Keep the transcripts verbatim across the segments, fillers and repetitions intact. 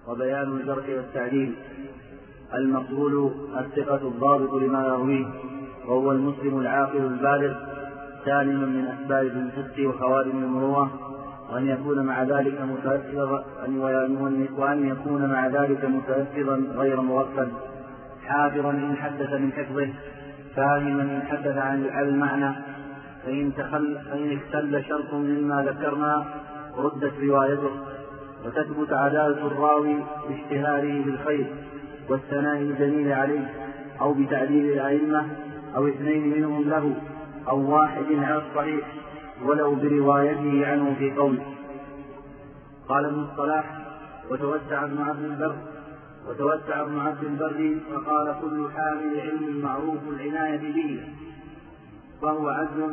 وبيان الجرح والتعديل. المقبول الثقة الضابط لما يرويه، وهو المسلم العاقل البالغ سالما من أسباب الفسق وخوارم المروءة، وأن يكون مع ذلك متأثرا وأن يكون مع ذلك متأثرا غير مغفل، حاضرا إن حدث من حفظه، فاهما إن حدث عن المعنى، فإن, فإن اختل شرط مما ذكرنا ردت روايته، وتثبت عدالة الراوي باشتهاره بالخير والثناء الجميل عليه، أو بتعديل الأئمة، أو اثنين منهم له، أو واحد على الصحيح ولو بروايته عنه في قوله. قال ابن الصلاح: وتوسع ابن عبد البر وتوسع ابن عبد البر فقال: كل حامل علم معروف العناية به، فهو عزم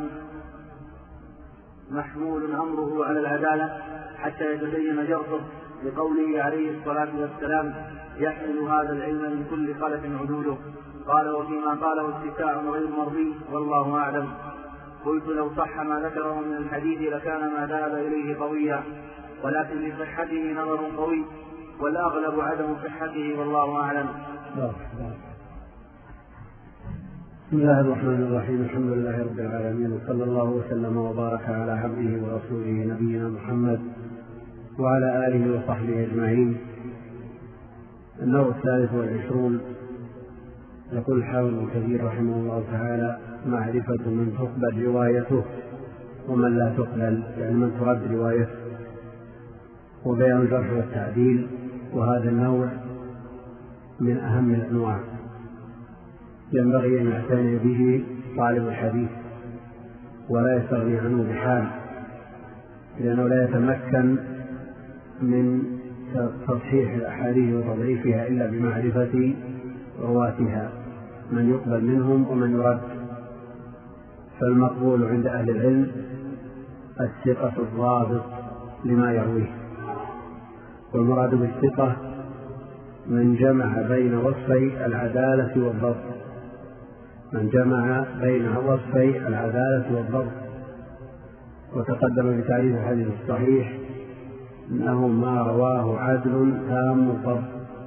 محمول أمره على العدالة حتى يتبين جرحه، لقوله عليه الصلاة والسلام: يحمل هذا العلم من كل خلف عدوله. قال: وفيما قاله اتكاء غير مرضي، والله أعلم. قلت: لو صح ما ذكره من الحديث لكان ما ذهب إليه قويا، ولكن لصحته نظر قوي، والأغلب عدم صحته، والله أعلم. بسم الله الرحمن الرحيم. الحمد لله رب العالمين، وصلى الله وسلم وبارك على عبده ورسوله نبينا محمد وعلى آله وصحبه أجمعين. النوع الثالث والعشرون، يقول الحافظ ابن كثير رحمه الله تعالى: معرفة من تقبل روايته ومن لا تقبل، يعني من ترد روايته، وبيان الجرح والتعديل. وهذا النوع من أهم الأنواع، ينبغي أن يعتني به طالب الحديث ولا يستغني عنه بحال، لأنه لا يتمكن من تصحيح الأحاديث وتضعيفها إلا بمعرفة رواتها، من يقبل منهم ومن يرد. فالمقبول عند أهل العلم الثقة الضابط لما يرويه، والمراد بالثقة من جمع بين وصفي العدالة والضبط من جمع بين وصفي العدالة والضبط وتقدم بتعريف الحديث الصحيح أنه ما رواه عدل تام الضبط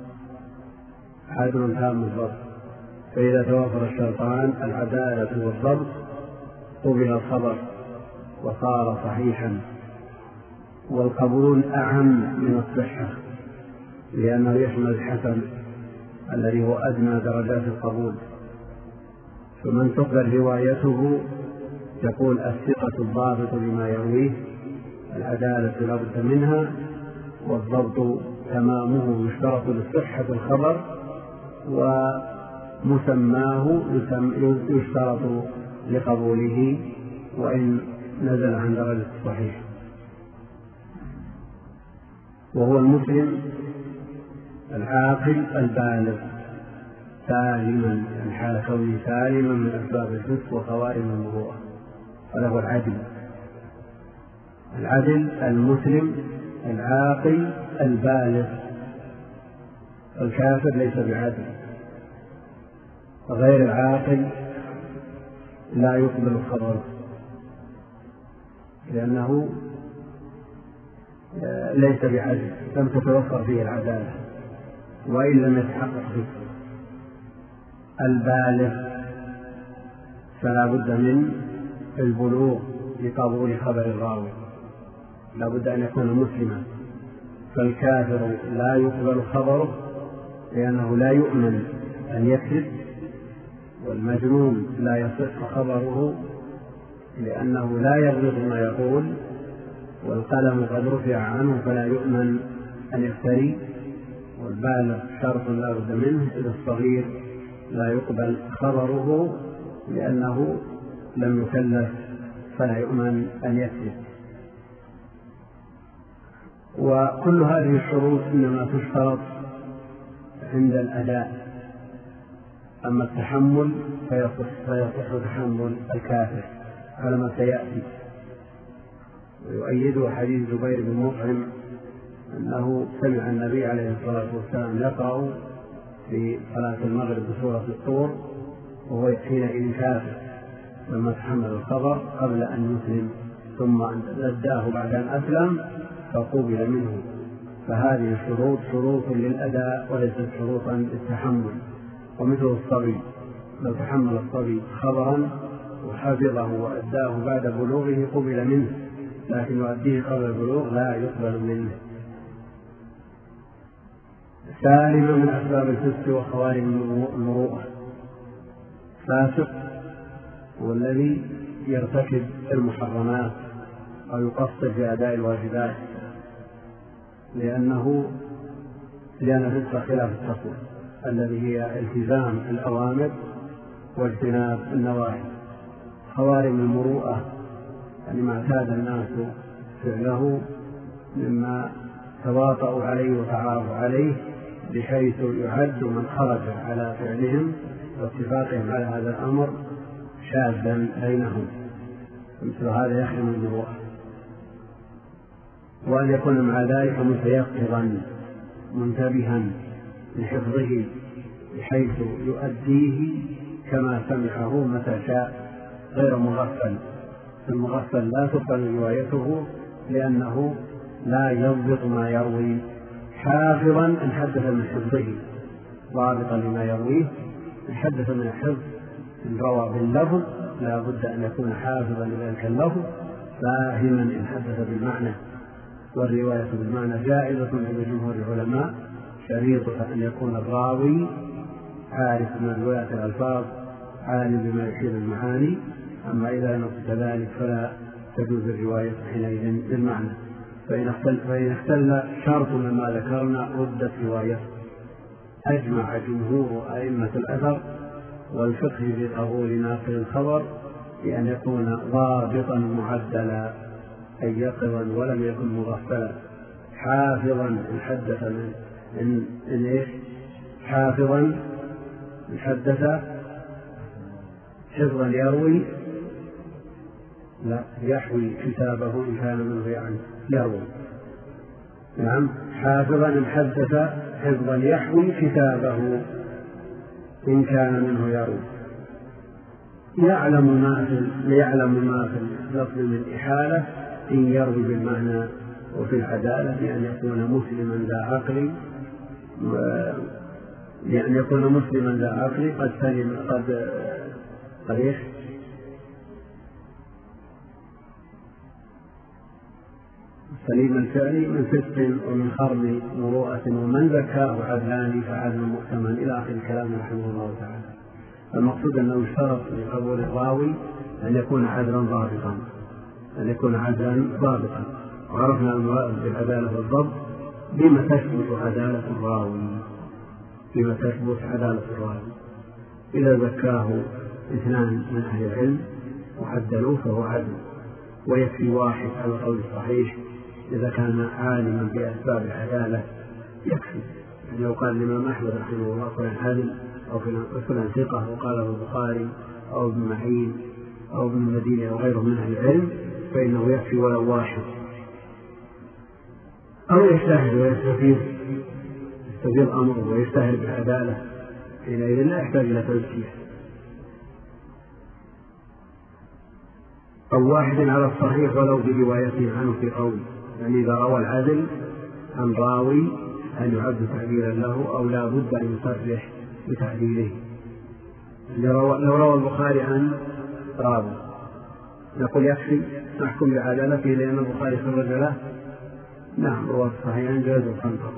عدل تام الضبط فإذا توافر الشرطان العدالة والضبط قبل الخبر وصار صحيحا. والقبول أعم من الصحة، لأنه يشمل الحسن الذي هو أدنى درجات القبول. فمن تقبل روايته يقول الثقة الضابط لما يرويه، العدالة لا بد منها، والضبط تمامه يشترط لصحة الخبر، ومسماه يشترط لقبوله وإن نزل عن درجة الصحيح. وهو المسلم العاقل البالغ سالما، يعني حال كونه سالما من أسباب الفسق وخوارم المروءة، وله العدل. العدل المسلم العاقل البالغ. الكافر ليس بعدل، وغير العاقل لا يقبل الخبر، لأنه ليس بعدل، لم تتوفر فيه العدالة وإن لم يتحقق فيه. البالغ فلا بد من البلوغ لقبول خبر الراوي، لا بد أن يكون مسلما. فالكافر لا يقبل خبره لأنه لا يؤمن أن يكذب، والمجنون لا يصح خبره لأنه لا يغلط ما يقول، والقلم قد رفع عنه فلا يؤمن أن يفتري. والبالغ شرط لا بد منه، إذا الصغير لا يقبل خبره لأنه لم يكلف فلا يؤمن أن يكذب. وكل هذه الشروط إنما تشترط عند الأداء، أما التحمل فيصح تحمل الكافر على ما سيأتي. ويؤيده حديث زبير بن مطعم أنه سمع النبي عليه الصلاة والسلام يقرأ في صلاة المغرب بسورة الطور وهو حينئذ كافر، لما تحمل الخبر قبل أن يسلم، ثم أداه بعد أن أسلم فقبل منه فهذه الشروط شروط للأداء وليست شروطا للتحمل. ومثل الصبي، لو تحمل الصبي خبرا وحفظه وأداه بعد بلوغه قبل منه، لكن يؤديه قبل البلوغ لا يقبل منه. سالما من أسباب الفسق وخوارم المروءة. فاسق هو الذي يرتكب المحرمات أو يقصر في أداء الواجبات، لأنه لأن الفسق خلاف التقوى الذي هي التزام الأوامر واجتناب النواهي. خوارم المروءة يعني ما اعتاد الناس فعله مما تواطؤوا عليه وتعارفوا عليه، بحيث يعد من خرج على فعلهم واتفاقهم على هذا الأمر شاذا بينهم، مثل هذا يحرم المروءة. وأن يكون مع ذلك متيقظا منتبها لحفظه بحيث يؤديه كما سمعه متى شاء غير مغفل. المغفل لا تقبل روايته لأنه لا يضبط ما يروي، حافظا إن حدث من حفظه، ضابطا لما يرويه. إن حدث من الحفظ إن روى باللفظ لا بد أن يكون حافظا لذلك اللفظ، فاهما إن حدث بالمعنى. والرواية بالمعنى جائزة عند جمهور العلماء، شريطة أن يكون الراوي عارف من رواية الألفاظ، عالم بما يحيل المعاني. أما إذا نقص ذلك فلا تجوز الرواية حينئذ بالمعنى. فإن اختل, فإن اختل شرط مما ذكرنا ردت روايته. أجمع جمهور أئمة الأثر والفقه في قبول ناقل الخبر بأن يكون ضابطا معدلا، أي يقظا ولم يكن مغفلا، حافظا إن حدث من إن, إن إيش حافظا إن حدث حفظا يروي، لا يحوي كتابه إن كان منه يعني يروي. نعم، حافظا إن حدث حفظا يحوي كتابه إن كان منه يروي. يعلم ما في يعلم ما في اللفظ من إحالة إن يروي بالمعنى. وفي العدالة بأن يكون مسلما ذا عقل، بأن يكون مسلما ذا عقل قد سلم قد قريح سليم الفعل من فسق ومن خرم مروءة، ومن زكاه عدلان فعدل مؤتمن، إلى آخر الكلام رحمه الله تعالى. المقصود أنه اشترط لقبول الراوي أن يكون عدلا ضابطا، أن يكون عدلا ضابطا. وعرفنا المراد بالعدالة والضبط بما تثبت عدالة الراوي، بما تثبت عدالة الراوي. إذا زكاه اثنان من أهل العلم وعدلوه فهو عدل، ويكفي واحد على القول الصحيح إذا كان عالما بأسباب العدالة يكفي. لو قال الإمام أحمد رحمه الله فلان عدل أو فلان ثقة وقاله البخاري أو ابن معين أو ابن المدينة أو غيره من أهل العلم فإنه يكفي ولو واحد. أو يجتهد ويستفيد يستفيد أمره ويجتهد بالعدالة، حينئذ لا يحتاج إلى تزكية. أو واحد على الصحيح ولو بروايته عنه في قول، يعني إذا روى العدل عن راوي أن يعد تعديلا له أو لا بد أن يصرح بتعديله. لو روى البخاري عن راوي نقول يكفي نحكم بعدالته لأن البخاري خرج له؟ نعم، روى الصحيحين جاز الخنطر.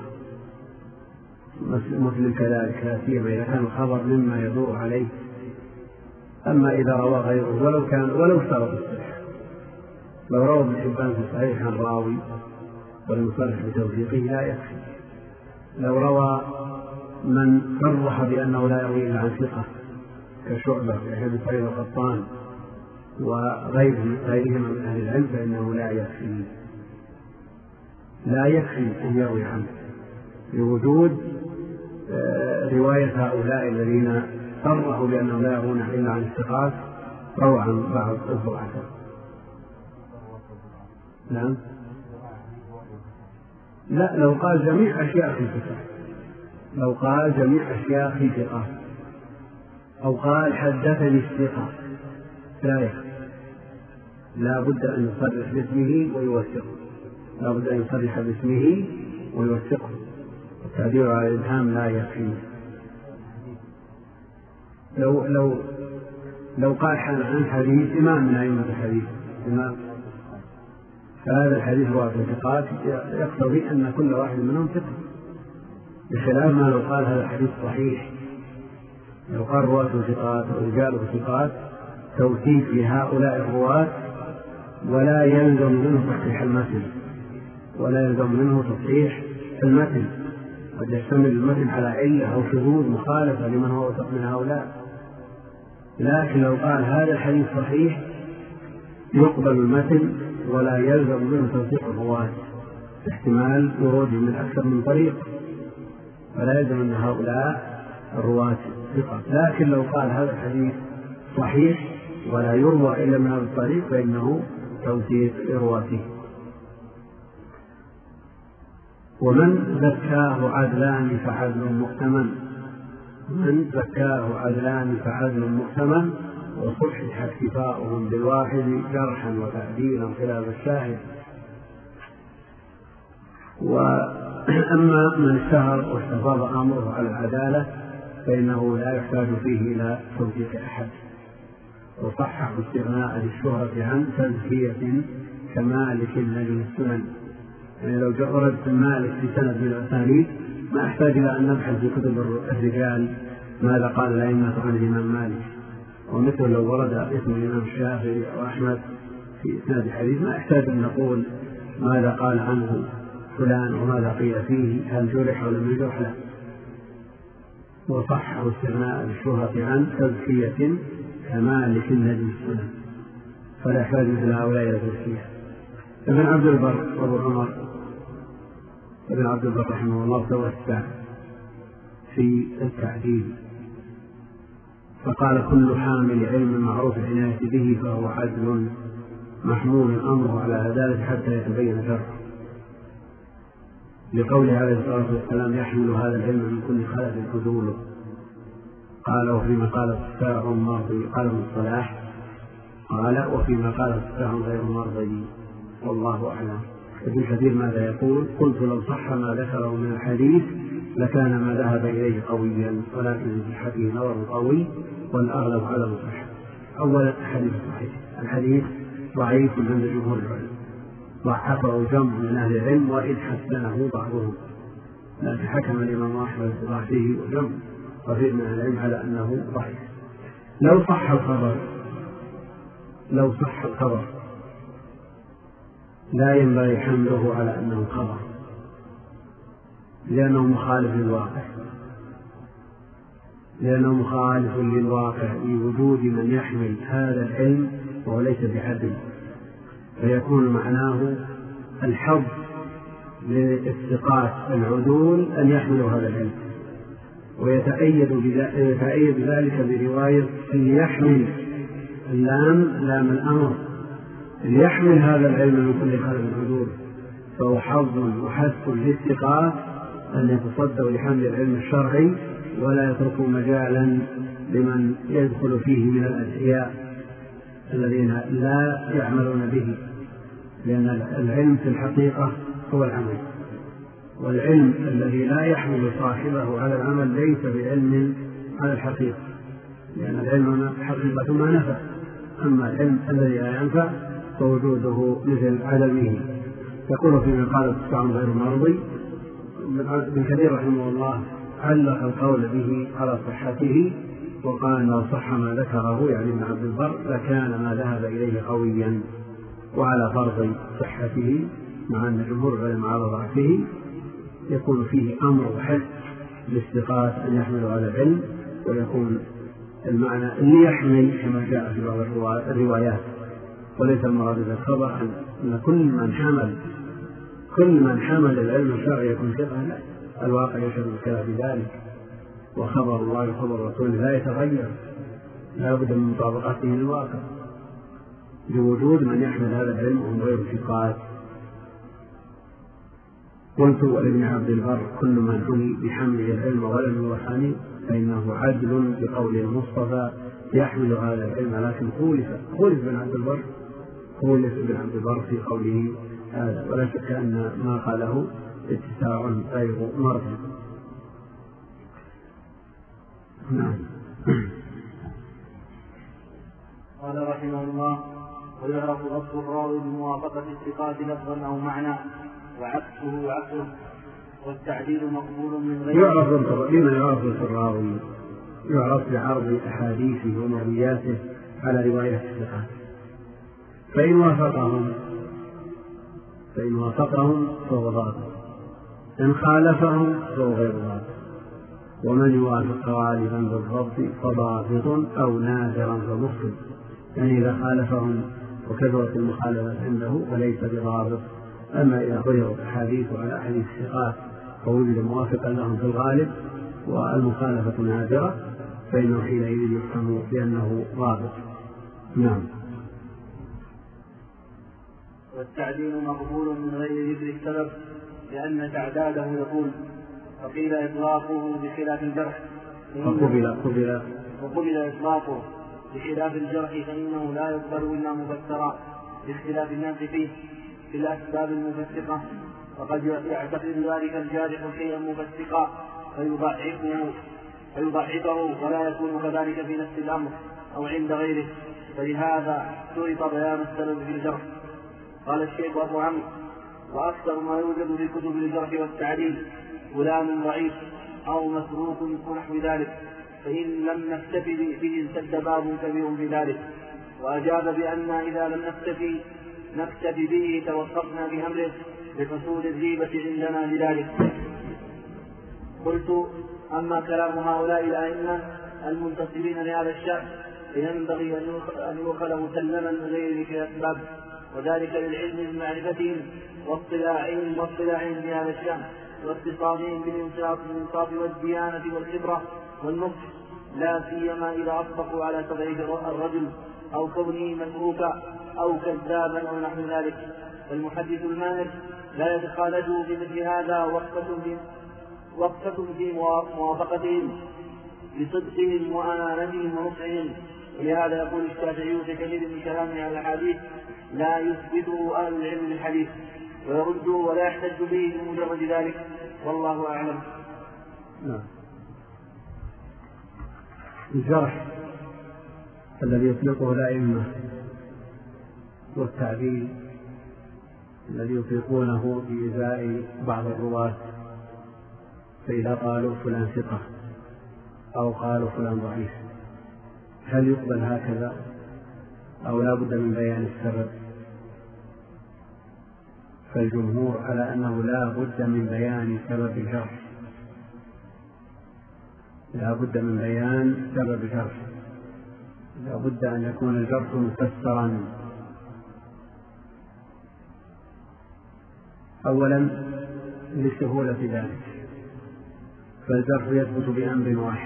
مسلم كذلك، لا سيما إذا كان الخبر مما يدور عليه. أما إذا روى غيره ولو كان ولو اشترط الصحة، لو روى ابن حبان في الصحيح عن راوي ولم يصرح بتوثيقه لا يكفي. لو روى من صرح بأنه لا يروي إلا عن ثقة كشعبة يحيى بن سعيد القطان وغيرهما من أهل العلم فإنه لا يكفي لا يكفي أن يروي عنه، لوجود رواية هؤلاء الذين صرحوا بأنهم لا يروون إلا عن الثقات أو عن بعض الضعفاء. نعم، لا، لو قال جميع أشياء في ثقة، لو قال جميع أشياء في ثقة أو قال حدثني الثقة لا يكفي، لا بد أن يصرح باسمه ويوثقه، لا بد أن يصرح باسمه ويوثقه، والتعديل على الإبهام لا يكفي. لو لو لو قال عن حديث إمام من أئمة الحديث إمام، فهذا الحديث رواه الثقات يقتضي أن كل واحد منهم ثقة، بخلاف ما لو قال هذا الحديث صحيح. لو قال رواة الثقات ورجال الثقات توثيق لهؤلاء الرواة ولا يلزم منه تصحيح المتن، ولا يلزم منه تصحيح المتن، قد يشتمل المتن على علة أو شذوذ مخالفة لمن هو وثق من هؤلاء. لكن لو قال هذا الحديث صحيح يقبل المتن ولا يلزم منه تصحيح الرواة، احتمال وروده من أكثر من طريق، فلا يلزم أن هؤلاء الرواة ثقة. لكن لو قال هذا الحديث صحيح ولا يروى إلا من هذا الطريق فإنه توثيق لرواته. ومن زكاه عدلان فعدل مؤتمن، من زكاه عدلان فعدل مؤتمن، وصحح اكتفاؤهم بالواحد جرحا وتعديلا خلاف الشاهد. وأما من اشتهر واستفاض أمره على العدالة فإنه لا يحتاج فيه إلى توثيق أحد، وصحح استغناء للشهرة عن تزكية كمالك نجم السنن. يعني لو جاء ورد مالك في سند من الأسانيد ما أحتاج إلى أن نبحث في كتب الرجال ماذا قال الأئمة عن الإمام مالك. ومثل لو ورد اسم الإمام الشافعي أو أحمد في سند الحديث ما يحتاج أن نقول ماذا قال عنه فلان وماذا قيل فيه، هل جرح ولا لم يجرح له. وصحح استغناء بالشهرة عن تزكية كمالك نجم السنن، فلا يحتاج مثل هؤلاء إلى تزكية. ابن عبد البر وابو عمر ابن عبد البر رحمه الله توسع في التعديل فقال كل حامل علم معروف العناية به فهو عدل محمول أمره على عدالة حتى يتبين شرعه، لقوله عليه الصلاة والسلام يحمل هذا العلم من كل خلف حدوله. قال وفيما قال الساع مرضي، قال ابن الصلاح قال وفيما قال الساع غير مرضي، والله أعلم. ابن كثير ماذا يقول؟ قلت لو صح ما ذكره من الحديث لكان ما ذهب إليه قويا، ولكن صحته نظر قوي والأغلب على صحته. أولا الحديث صحيح، الحديث ضعيف عند جمهور العلم، ضعفه جمع من أهل العلم وإن حسنه بعضهم، لكن حكم الإمام أحمد بضعفه وجمع كثير من أهل العلم على أنه ضعيف. لو صح الخبر لو صح الخبر لا ينبغي حمله على أنه خبر، لأنه مخالف للواقع لأنه مخالف للواقع لوجود من يحمل هذا العلم وهو ليس بعدل، فيكون معناه الحظ للثقات العدول أن يحملوا هذا العلم، ويتأيد ذلك برواية أن يحمل اللام لام الأمر ليحمل هذا العلم من كل خلف العدول، فهو حظ وحث للثقات أن يتصدوا لحمل العلم الشرعي ولا يتركوا مجالا لمن يدخل فيه من الأدعياء الذين لا يعملون به، لأن العلم في الحقيقة هو العمل، والعلم الذي لا يحمل صاحبه على العمل ليس بعلم على الحقيقة، لأن العلم حقيقة ما نفع، أما العلم الذي لا ينفع فوجوده مثل عدمه. يقول فيما قال الساع غير مرضي، ابن كثير رحمه الله علق القول به على صحته وقال لو صح ما ذكره يعني ابن عبد البر لكان ما ذهب إليه قويا، وعلى فرض صحته مع أن جمهور العلماء على ضعفه يكون فيه أمر وحث للثقات أن يحملوا على العلم، ويكون المعنى اللي يحمل كما جاء في بعض الروايات، وليس المراد بالخبر أن كل من حمل كل من حمل العلم الشرعي يكون ثقة، لا، الواقع يشهد الكلام بذلك، وخبر الله وخبر رسوله لا يتغير، لا بد من مطابقته للواقع لوجود من يحمل هذا العلم وهم غير ثقات. قلت ولابن عبد البر كل من عني بحمله العلم ولم يوحني فإنه عدل بقول المصطفى يحمل هذا العلم، لكن خولف خولف ابن عبد البر خولف ابن عبد البر في قوله هذا، ولا شك أن ما قاله اتساع غير مرض. نعم. قال رحمه الله: ويعرف ضبط الراوي بموافقة الثقات لفظا أو معنى وعكسه عكسه، والتعديل مقبول من غير. يعرف لما يعرف الراوي يعرف بعرض أحاديثه ومروياته على رواية الثقات، فإن وافقهم فإن وافقهم فهو ضابط، إن خالفهم فهو غير ضابط. ومن يوافق غالبا بالضبط فضابط أو نادرا فمخطئ، يعني إذا خالفهم وكثرت المخالفة عنده فليس بضابط. أما إذا ظهرت أحاديث على أحاديث الثقات فوجد موافقا لهم في الغالب والمخالفة نادرة فإنه حينئذ يفهم بأنه ضابط. نعم. والتعديل مقبول من غير ذكر السبب، لأن تعداده يقول: وقيل إطلاقه بخلاف الجرح وقبل قبل وقبل إطلاقه بخلاف الجرح فإنه لا يقبل إلا مفسرا باختلاف الناس فيه في الأسباب المفسقة، وقد يعتقد ذلك الجارح شيئا مفسقا فيضعفه فيضعفه ولا يكون كذلك في نفس الأمر أو عند غيره، فلهذا اشترط بيان السبب في الجرح. قال الشيخ أبو عمرو: وأكثر ما يوجد في كتب الجرح والتعديل فلان ضعيف أو مسروق ونحو ذلك، فإن لم نكتفي به انسد باب كبير في ذلك. وأجاب بأن إذا لم نكتفي نكتفي به توقفنا بأمره لحصول الريبة عندنا بذلك. قلت: أما كلام هؤلاء الأئمة المنتصرين لهذا الشأن فينبغي أن يؤخذ مسلما من غير ذكر أسباب، وذلك للعلم بمعرفتهم واطلاعهم واطلاعهم في هذا الشأن واتصالهم بالإنصاف والديانة والخبرة والنصح، لا سيما إذا أطبقوا على تضعيف الرجل أو كونه مسروقا أو كذابا أو نحو ذلك. فالمحدث الماهر لا يتخالجه بمثل هذا وقفة في موافقتهم بصدقهم وأمانتهم ونصحهم. ولهذا يقول الشافعي في كثير من كلامه على الحديث: لا يثبته أهل العلم بالحديث ويرده ولا يحتج به بمجرد ذلك، والله أعلم. نعم. الجرح الذي يطلقه الأئمة والتعديل الذي يطلقونه بإزاء بعض الرواة، فإذا قالوا فلان ثقة أو قالوا فلان ضعيف، هل يقبل هكذا أو لا بد من بيان السبب؟ فالجمهور على أنه لا بد من بيان سبب الجرح، لا بد من بيان سبب الجرح، لا بد أن يكون الجرح مفسرا. أولا لسهولة ذلك، فالجرح يثبت بأمر واحد.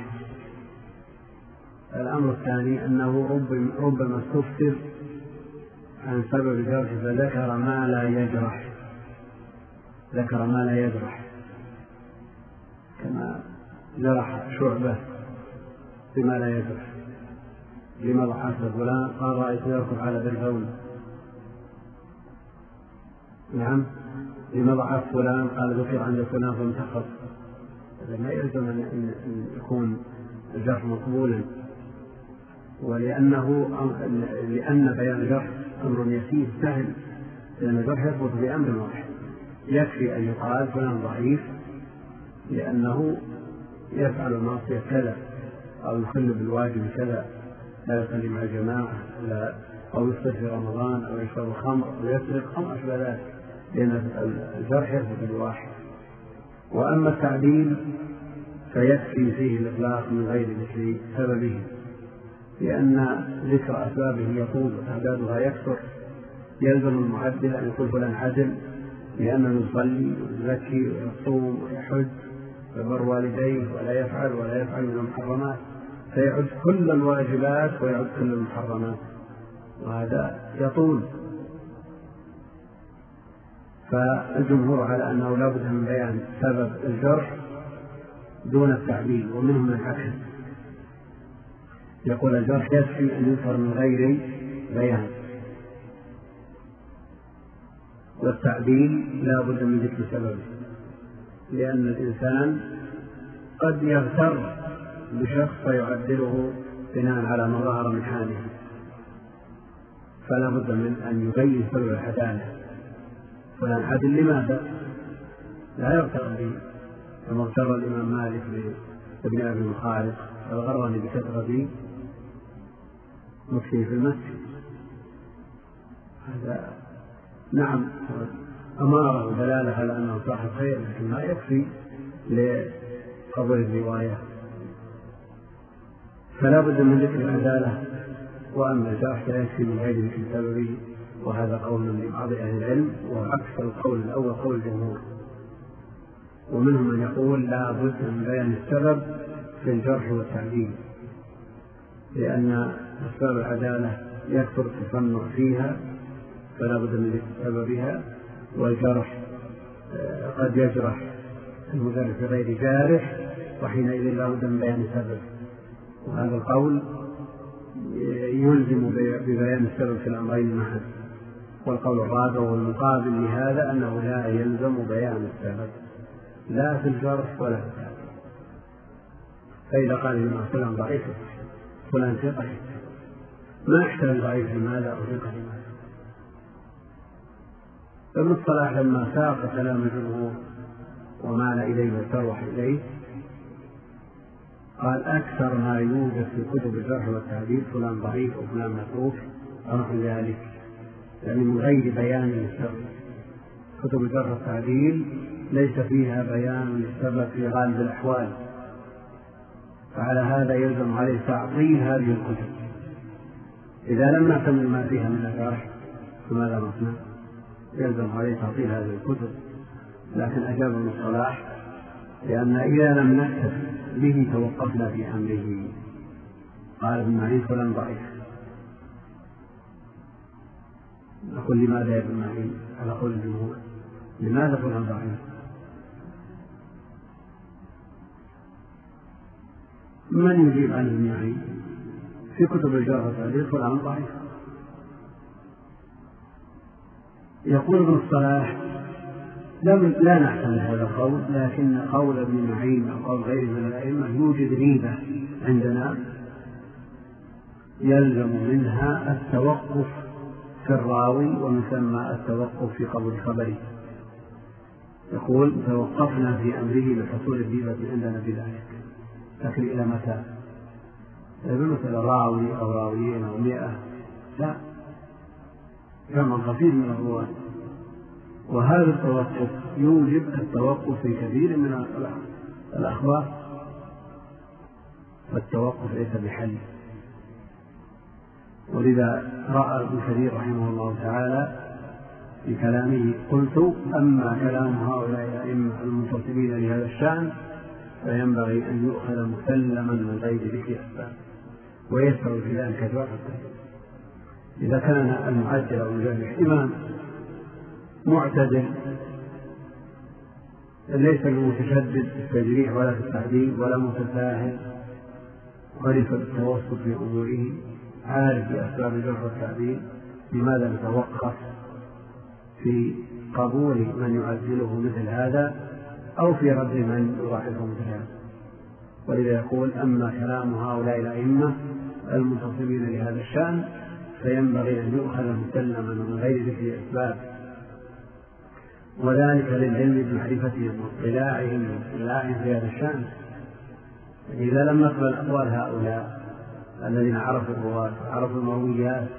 الأمر الثاني أنه ربما استفسر عن سبب الجرح فذكر ما لا يجرح ذكر ما لا يجرح كما جرح شعبة بما لا يجرح، لما ضحك فلان قال رأيت يركض على بالبول. نعم. لما ضحك فلان قال ذكر عند فلان فانتخب. ما يلزم أن يكون الجرح مقبولا، ولأنه لأن بيان الجرح أمر يسير سهل، لأن الجرح يثبت بأمر واحد. يكفي أن يقال فلان ضعيف لأنه يفعل المعصية كذا أو يخل بالواجب كذا، لا يصلي مع الجماعة لا، أو يفطر في رمضان أو يشرب الخمر أو يسرق أو أشبه ذلك، لأن الجرح يثبت بالواحد. وأما التعديل فيكفي فيه الإطلاق من غير ذكر سببه، لأن ذكر أسبابه يطول وتعدادها يكثر. يلزم المعدل أن يقول فلان عدل لأنه يصلي ويزكي ويصوم ويحج ويبر والديه ولا يفعل ولا يفعل من المحرمات، فيعد كل الواجبات ويعد كل المحرمات، وهذا يطول. فالجمهور على أنه لا بد من بيان سبب الجرح دون التعديل، ومنهم من عكس يقول الجرح يكفي أن يذكر من غير بيان، والتعديل لا بد من ذكر سببه. لأن الإنسان قد يغتر بشخص فيعدله بناء على ما ظهر من حاله، فلا بد من أن يبين سبب العدالة. فلان عدل لماذا؟ لا يغتر به، كما اغتر الإمام مالك بابن أبي مخالف الغرني بكثرة مكثه في المسجد. هذا نعم أمارة دلالة على أنه صاحب خير، لكن ما يكفي لقبول الرواية، فلا بد من ذكر العدالة. وأما الجرح لا يكفي من غير ذكر سببه، وهذا قول لبعض أهل العلم، وعكس القول الأول قول الجمهور. ومنهم من يقول لا بد من بيان السبب في الجرح والتعديل، لأن أسباب العدالة يكثر التصنع فيها، فلا بد من ذكر سببها. والجرح قد يجرح المجرح بغير جارح، وحينئذ لا بد من بيان السبب. وهذا القول يلزم ببيان السبب في الأمرين معا. والقول الرابع والمقابل لهذا أنه لا يلزم بيان السبب لا في الجرح ولا في التعديل. فإذا قال لما فلان ضعيف فلان ثقة، ما احتمل ضعيف لماذا أو ثقة لماذا؟ ابن الصلاح لما ساق كلام الجمهور ومال إليه وتروح إليه قال أكثر ما يوجد في كتب الجرح والتعديل فلان ضعيف وفلان متروك أو نحو ذلك، يعني من غير بيان للسبب. كتب الجرح والتعديل ليس فيها بيان للسبب في غالب الأحوال، فعلى هذا يلزم عليه تعطيل هذه الكتب. إذا لم نكمل ما فيها من الجرح فماذا نصنع؟ يلزم عليه تعطيل هذه الكتب. لكن أجاب ابن الصلاح لأن إذا لم نكتب به توقفنا في أمره. قال ابن معين فلان ضعيف، نقول لماذا يا ابن معين؟ على قول الجمهور لماذا فلان ضعيف؟ من يجيب عن ابن معين؟ في كتب الجرح والتعديل فلان ضعيف. يقول ابن الصلاح لا نحتمل هذا القول، لكن قول ابن معين أو قول غيره من الأئمة يوجد ريبة عندنا يلزم منها التوقف في الراوي، ومن ثم التوقف في قبول خبره. يقول توقفنا في أمره لحصول الريبة عندنا بذلك، لكن إلى متى؟ مثل راوي أو راويين أو مئة، لا، كما خفيف من الرواة. وهذا التوقف يوجب التوقف في كثير من الأخبار، فالتوقف ليس بحل. ولذا رأى ابن كثير رحمه الله تعالى في كلامه قلت أما كلام هؤلاء الأئمة المنتصبين لهذا الشأن فينبغي أن يؤخذ مسلما من غير ذكر أسباب، ويسر في ذلك جواب. إذا كان المعدل أو المجرح إمام معتدل ليس المتشدد في التجريح ولا في التعديل ولا متساهل، عرف التوسط في أموره، عارف بأسباب الجرح والتعديل، لماذا نتوقف في قبول من يعدله مثل هذا أو في رد من يضاعفه مثل هذا؟ ولذا يقول أما كلام هؤلاء الأئمة المنتصبين لهذا الشأن فينبغي أن يؤخذ مسلما من غير ذكر أسباب، وذلك للعلم بمعرفتهم واطلاعهم واطلاعهم في هذا الشأن. إذا لم نقبل أقوال هؤلاء الذين عرفوا الرواة وعرفوا المرويات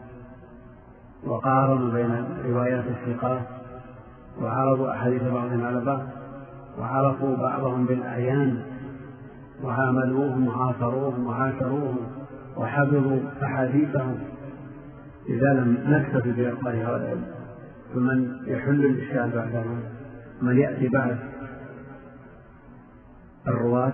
وقارنوا بين روايات الثقات وعرضوا أحاديث بعضهم على بعض وعرفوا بعضهم بالأعيان وعاملوهم وعاصروهم وعاشروهم وحفظوا أحاديثهم، إذا لم نكتفي بأقوال هؤلاء فمن يحل الإشكال بعدهم؟ من يأتي بعد الرواة؟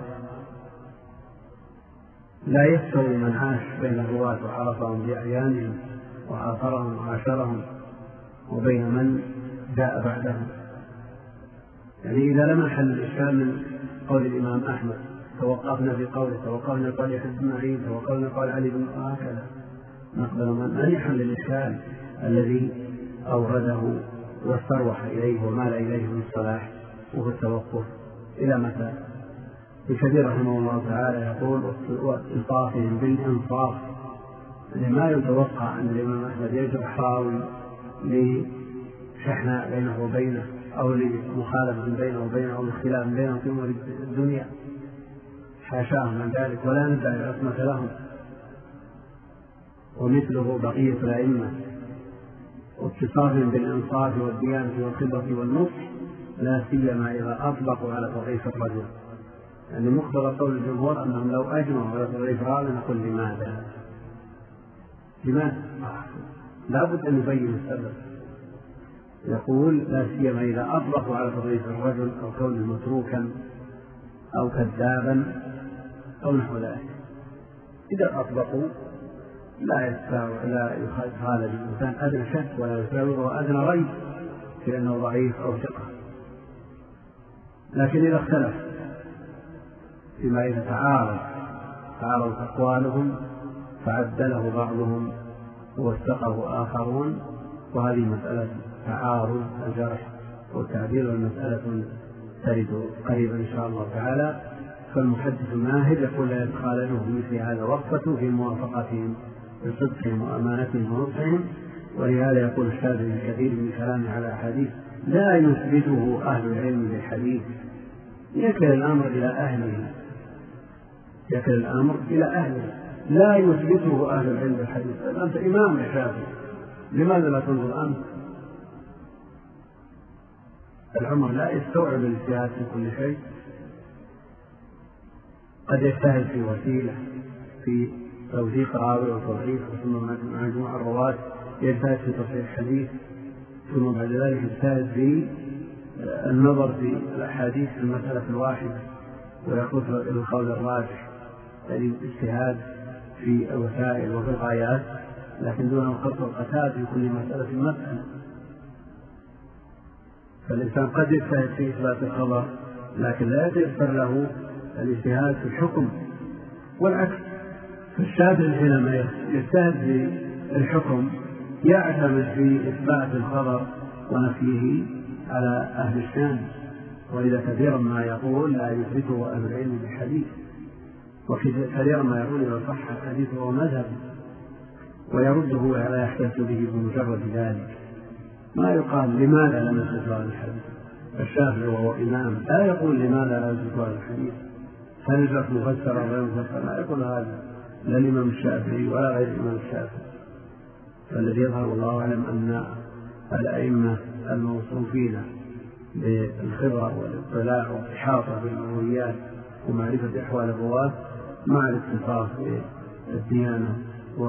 لا يستوي من عاش بين الرواة وعرفهم بأعيانهم وعاصرهم وعاشرهم وبين من جاء بعدهم. يعني إذا لم نحل الإشكال من قول الإمام أحمد توقفنا في قوله، توقفنا قول يحيى بن معين، توقفنا قول علي بن هكذا، نقبل من يحل الإشكال الذي أورده واستروح إليه ومال إليه ابن الصلاح وفي التوقف إلى متى؟ ابن كثير رحمه الله تعالى يقول واتصافهم بالإنصاف، يعني ما يتوقع أن الإمام أحمد يجرح راوي لشحناء بينه وبينه أو لمخالفة بينه وبينه أو لاختلاف بينه في أمور الدنيا، حاشاهم من ذلك، ولا ندعي العصمة لهم. ومثله بقية الأئمة، واتصافهم بالإنصاف والديانة والخبرة والنصح، لا سيما إذا أطلقوا على تضعيف الرجل. يعني مقتضى قول الجمهور أنهم لو أجمعوا على تضعيف راوي نقول لماذا؟ لماذا؟ لا بد أن يبين السبب. يقول لا سيما إذا أطلقوا على تضعيف الرجل أو كونه متروكا أو كذابا أو نحو ذلك. إذا أطلقوا لا يستوى لا يخالف الإنسان أدنى شك ولا يساوره أدنى ريب في أنه ضعيف أو ثقة. لكن إذا اختلف فيما إذا تعارض تعارض أقوالهم فعدله بعضهم ووثقه آخرون، وهذه مسألة تعارض الجرح والتعديل، والمسألة ترد قريبا إن شاء الله تعالى. فالمحدث الماهر يقول لا يتخالفه مثل هذا وقفته في موافقتهم بصدقهم وأمانتهم ونصحهم. ولهذا يقول الشافعي الكثير من كلامه على أحاديث لا يثبته أهل العلم بالحديث، يكل الأمر إلى أهله يكل الأمر إلى أهله لا يثبته أهل العلم بالحديث. أنت إمام الشافعي، لماذا لا تنظر أنت؟ العمر لا يستوعب الاجتهاد في كل شيء، قد يجتهد في وسيلة في توثيق راوي وتضعيف، ثم مجموع الرواة يجتهد في تصحيح الحديث، ثم بعد ذلك يجتهد في النظر في الأحاديث في المسألة الواحدة ويقول القول الراجح، يعني اجتهاد في الوسائل وفي الغايات، لكن دون القصد والقتال في كل مسألة مسألة. فالإنسان قد يجتهد في إثبات الخبر لكن لا يتيسر له الاجتهاد في الحكم، والعكس. فالشافعي حينما يجتهد في الحكم يعتمد في إثبات الخبر ونفيه على أهل الشام، وإذا كثيرا ما يقول لا يثبته أهل العلم بالحديث، وكثيرا ما يقول إذا صح الحديث هو مذهب ويرده ولا يحتج به بمجرد ذلك. ما يقال لماذا لم يثبت هذا الحديث؟ الشافعي وهو إمام لا يقول لماذا لا يثبت هذا الحديث، هل الجرح مفسر أو غير مفسر؟ لا يقول هذا لا الإمام الشافعي ولا غير الإمام الشافعي. فالذي يظهر الله أعلم أن الأئمة الموصوفين بالخبرة والاطلاع والإحاطة بالمرويات ومعرفة أحوال الرواة مع الاتصاف بالديانة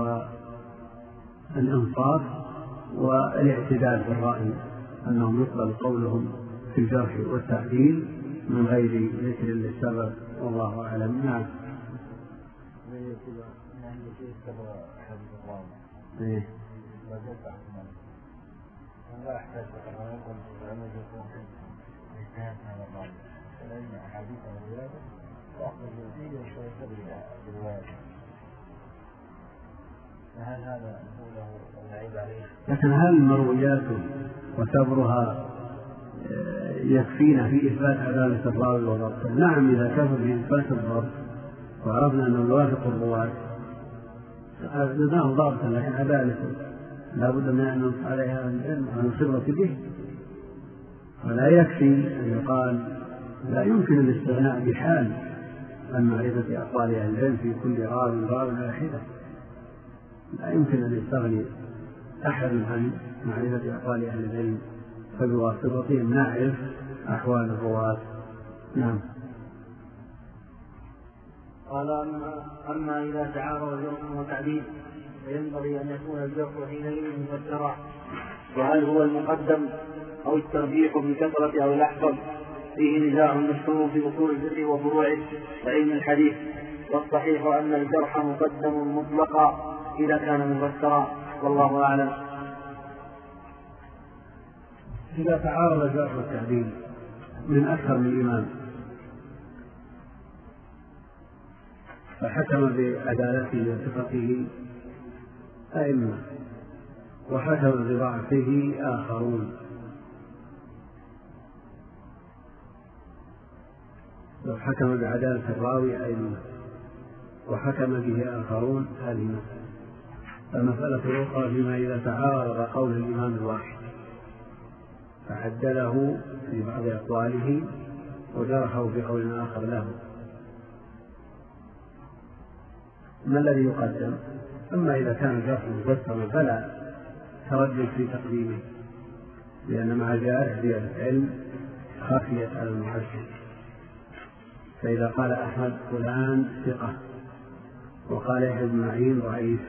والإنصاف والاعتدال في الرأي، أنهم يقبل قولهم في الجرح والتعديل من غير ذكر للسبب، والله أعلم. نعم. إيه. لا أحتاج أن يكون العمل يكون في اجتهاد هذا الرأي، لأن أحاديث الرواية وأخذ فيه ويشتغل بالرواية، فهل هذا نقوله العيب عليه؟ لكن هل مروياته وتبرها يكفينا في إثبات عدالة الراوي وضبطه؟ نعم، إذا كفر في إثبات الضبط وعرفنا أنه يوافق الرواة أخذناه ضابطا، لكن عدالته لا بد من أن ننص عليها عن الخبرة به. ولا يكفي أن يقال لا يمكن الاستغناء بحال عن معرفة أقوال أهل العلم في كل راو راو واحدة، لا يمكن أن يستغني أحد عن معرفة أقوال أهل العلم، فبواسطتهم نعرف أحوال الرواة. نعم. قال أما, أما إذا تعارض جرح وتعديل فينبغي أن يكون الجرح حينئذ مفسرا، وهل هو المقدم أو الترجيح بكثرة أو الأحفظ فيه نزاع مشهور في أصول الفقه وفروعه وعلم الحديث، والصحيح أن الجرح مقدم مطلقا إذا كان مفسرا، والله أعلم. إذا تعارض الجرح والتعديل من أكثر من إمام فحكم بعدالته وثقته أئمة وحكم بضعفه آخرون، لو حكم بعدالة الراوي أئمة وحكم به آخرون هذه مسألة. المسألة الأخرى فيما إذا تعارض قول الإمام الواحد فعدله في بعض أقواله وجرحه في قول آخر له، ما الذي يقدم؟ أما إذا كان الجرح مفسرا فلا تردد في تقديمه، لأن مع جارح زيادة علم خفيت على المحدث. فإذا قال أحمد فلان ثقة وقال يحيى بن معين ضعيف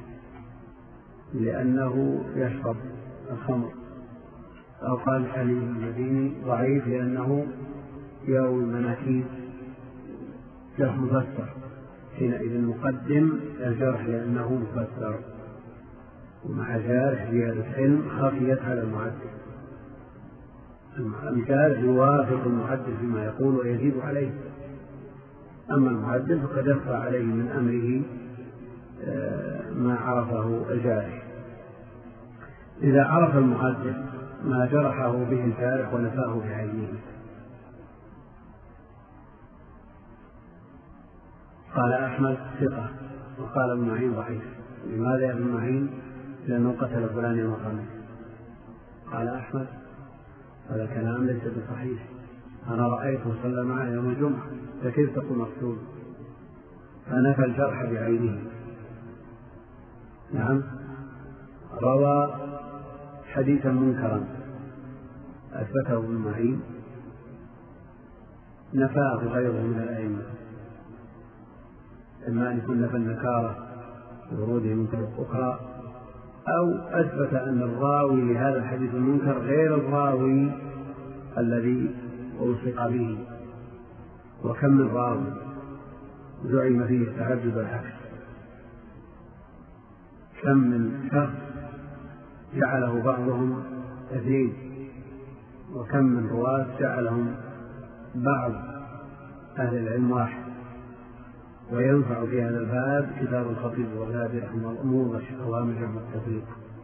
لأنه يشرب الخمر، أو قال علي بن المديني ضعيف لأنه يروي المناكير، جرح مفسر، حينئذ نقدم الجرح لأنه مفسر، ومع جارح زيادة علم خفيت على المحدث. الجارح يوافق المحدث فيما يقول ويزيد عليه، أما المحدث فقد يخفى عليه من أمره ما عرفه الجارح. إذا عرف المحدث ما جرحه به الجارح ونفاه بعينه، قال أحمد ثقة وقال ابن معين ضعيف، لماذا يا ابن معين؟ لأنه قتل فلان يوم الخميس. قال أحمد هذا كلام ليس بصحيح، أنا رأيته صلى معه يوم الجمعة، فكيف تقول مقتول؟ فنفى الجرح بعينه. نعم، روى حديثا منكرا أثبته ابن معين نفاه غيره من الأئمة، إما أن يكون نفى النكارة وروده من طرق أخرى، أو أثبت أن الراوي لهذا الحديث المنكر غير الراوي الذي أوثق به. وكم من راوي زعم فيه التعدد والعكس، كم من شخص جعله بعضهم اثنين، وكم من رواة جعلهم بعض أهل العلم واحد. وينفع في هذا الباب كتاب الخطيب البغدادي رحمه الأمور والشهوام جمع التفريق.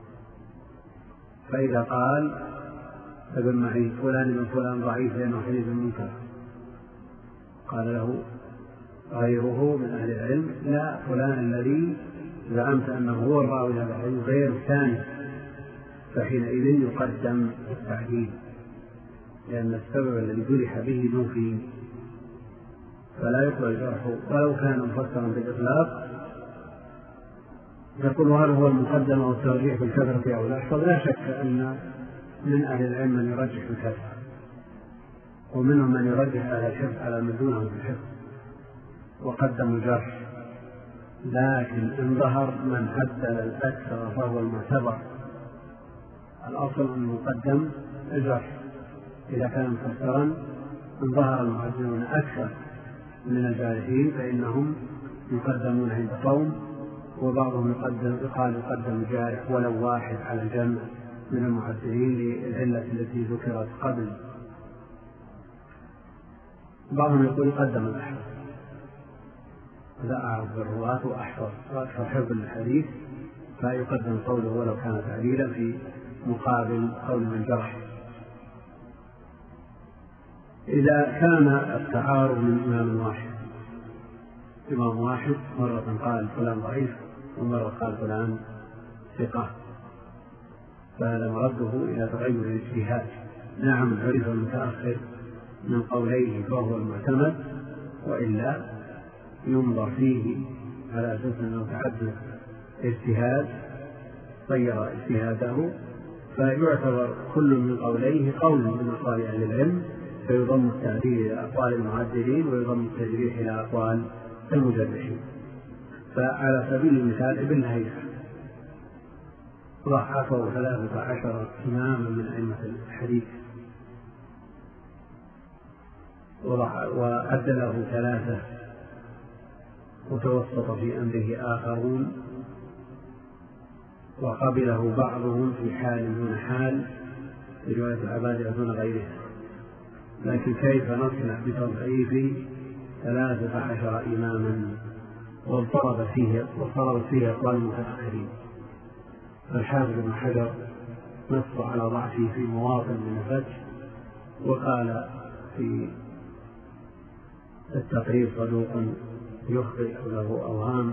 فإذا قال ابن معين فلان من فلان ضعيف لأنه حديث منكر، قال له غيره من أهل العلم لا، فلان الذي زعمت أنه هو الراوي هذا العلم غير الثاني، فحينئذ يقدم التعديل، لأن السبب الذي جرح به نوفي، فلا يقبل الجرح ولو كان مفسرا بالإطلاق. يقول هذا هو المقدم أو الترجيح بالكثرة أو الأحفظ. لا شك أن من أهل العلم من يرجح بالكثرة، ومنهم من يرجح على الحفظ على من دونه بالحفظ وقدموا الجرح، لكن إن ظهر من عدل الأكثر فهو المعتبر. الأصل أن يقدم الجرح إذا كان مفسرا. إن ظهر المعدلون أكثر من الجارحين فإنهم يقدمون عند قوم، وبعضهم يقدم يقال يقدم الجارح ولو واحد على الجمع من المعدلين للعلة التي ذكرت قبل. بعضهم يقول يقدم الأحفظ، لا أعرف الرواة وأحفظ وأكثر حفظ الحديث، فيقدم قوله ولو كان تعديلا في مقابل قول من جرح. إذا كان التعارض من إمام واحد، إمام واحد مرة قال فلان ضعيف ومرة قال فلان ثقة، فهذا مرده إلى تغير الاجتهاد. نعم، عرف المتأخر من قوليه فهو المعتمد، وإلا ينظر فيه على أساس أنه تعدد اجتهاد غير اجتهاده، فيعتبر كل من قوليه قول من أقوال أهل العلم، فيضم التعديل إلى أقوال المعدلين ويضم التجريح إلى أقوال المجرحين. فعلى سبيل المثال ابن هيثم ضعفه ثلاثة عشر إماما من أئمة الحديث، وعدله ثلاثة، وتوسط في أمره آخرون، وقبله بعضهم في حال دون حال في رواية العبادة دون غيرها. لكن كيف نصنع بتضعيف ثلاثة عشر إماما واضطرب فيه واضطرب فيه أقوال المتأخرين؟ فالحافظ بن حجر نص على ضعفه في مواطن من الفتح، وقال في التقريب صدوق يخطئ له أوهام،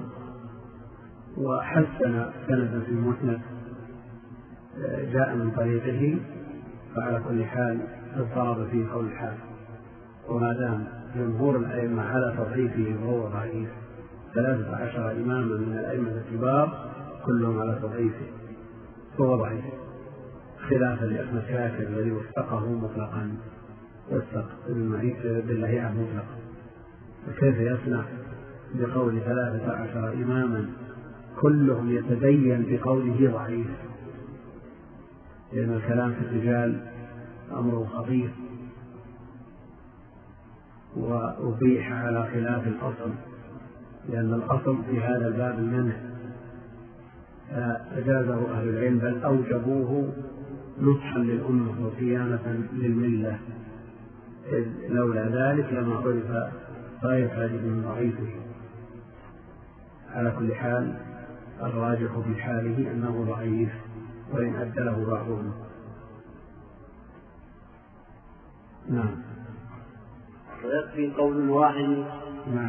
وحسن سندا في المسند جاء من طريقه، فعلى كل حال اضطرب في قول الحال. وما دام جمهور الأئمة على تضعيفه وهو ضعيف، ثلاثة عشر إماما من الأئمة الكبار كلهم على تضعيفه فهو ضعيف، خلافا لأحمد شاكر الذي وثقه مطلقا، وثق باللهيعة مطلقا. فكيف يصنع بقول ثلاثة عشر إماما كلهم يتدين بقوله ضعيف؟ لأن الكلام في الرجال أمره خطير، وأبيح على خلاف الأصل، لأن الأصل في هذا الباب المنع، فأجازه أهل العلم بل أوجبوه نصحا للأمة وصيانة للملة، إذ لولا ذلك لما عرف غير حديث من ضعيفه. على كل حال الراجح في حاله أنه ضعيف، وإن أدله بعضهم. نعم. ويكفي قول الواحد. نعم،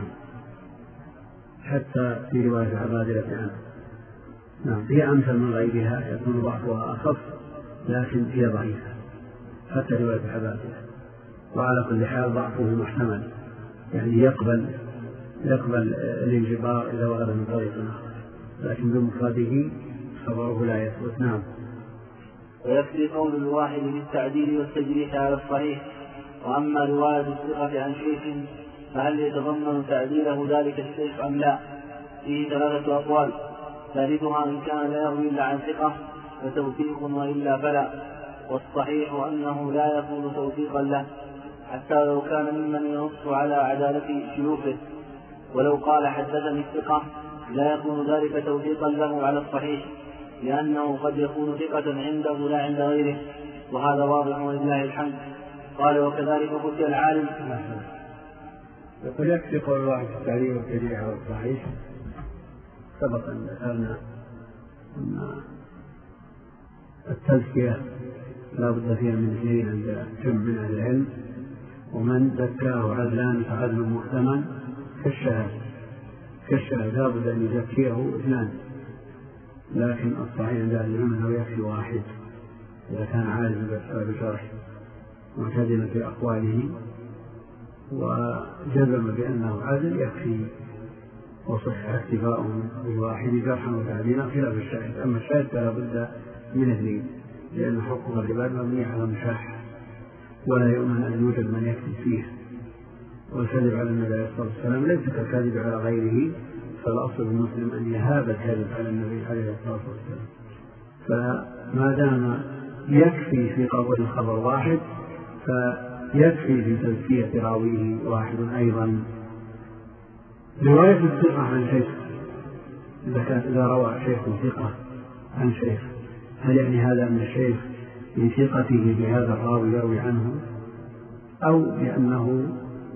حتى في رواية عبادلة عنه. نعم، هي أمثل من غيرها، يكون ضعفها أخف، لكن هي ضعيفة حتى رواية عبادلة. وعلى كل حال ضعفه محتمل، يعني يقبل يقبل الانجبار إذا ورد من طريق آخر، لكن بمفرده خبره لا يثبت. نعم. ويكفي قول الواحد بالتعديل والتجريح على الصحيح. وأما رواية الثقة عن شيخ فهل يتضمن تعديله ذلك الشيخ أم لا؟ فيه ثلاثة أقوال، ثالثها إن كان لا يروي إلا عن ثقة فتوثيق، وإلا فلا. والصحيح أنه لا يكون توثيقا له حتى لو كان ممن ينص على عدالة شيوخه، ولو قال حدثني الثقة لا يكون ذلك توثيقا له على الصحيح، لأنه قد يكون ثقة عنده لا عند غيره، وهذا واضح ولله الحمد. قال وكذلك قلت العالم. يقول يكفي قول الواحد في التعليم والتجريح على الصحيح. سبق أن ذكرنا أن التزكية لا بد فيها من اثنين عند جمع من أهل العلم، ومن زكاه عدلان فعدل مؤتمن كالشهادة كالشهادة لا بد أن يزكيه اثنان، لكن الصحيح عند أهل العلم أنه يكفي واحد إذا كان عالما بأسباب شرح معتدلا في أقواله وجزم بأنه عدل يكفي، وصح اكتفاء بالواحد جرحا وتعديلا خلاف الشاهد. أما الشاهد فلا بد من اثنين، لأن حكم العباد مبني على مشاحة، ولا يؤمن أن يوجد من يكذب فيه. والكذب على النبي عليه الصلاة والسلام ليس كالكذب على غيره، فالأصل المسلم أن يهاب الكذب على النبي عليه الصلاة والسلام. فما دام يكفي في قبول الخبر واحد فيكفي في تزكية راويه واحد أيضا. رواية الثقة عن شيخ، إذا كان إذا روى شيخ ثقة عن شيخ، هل يعني هذا أن الشيخ من ثقته بهذا الراوي يروي عنه، أو بأنه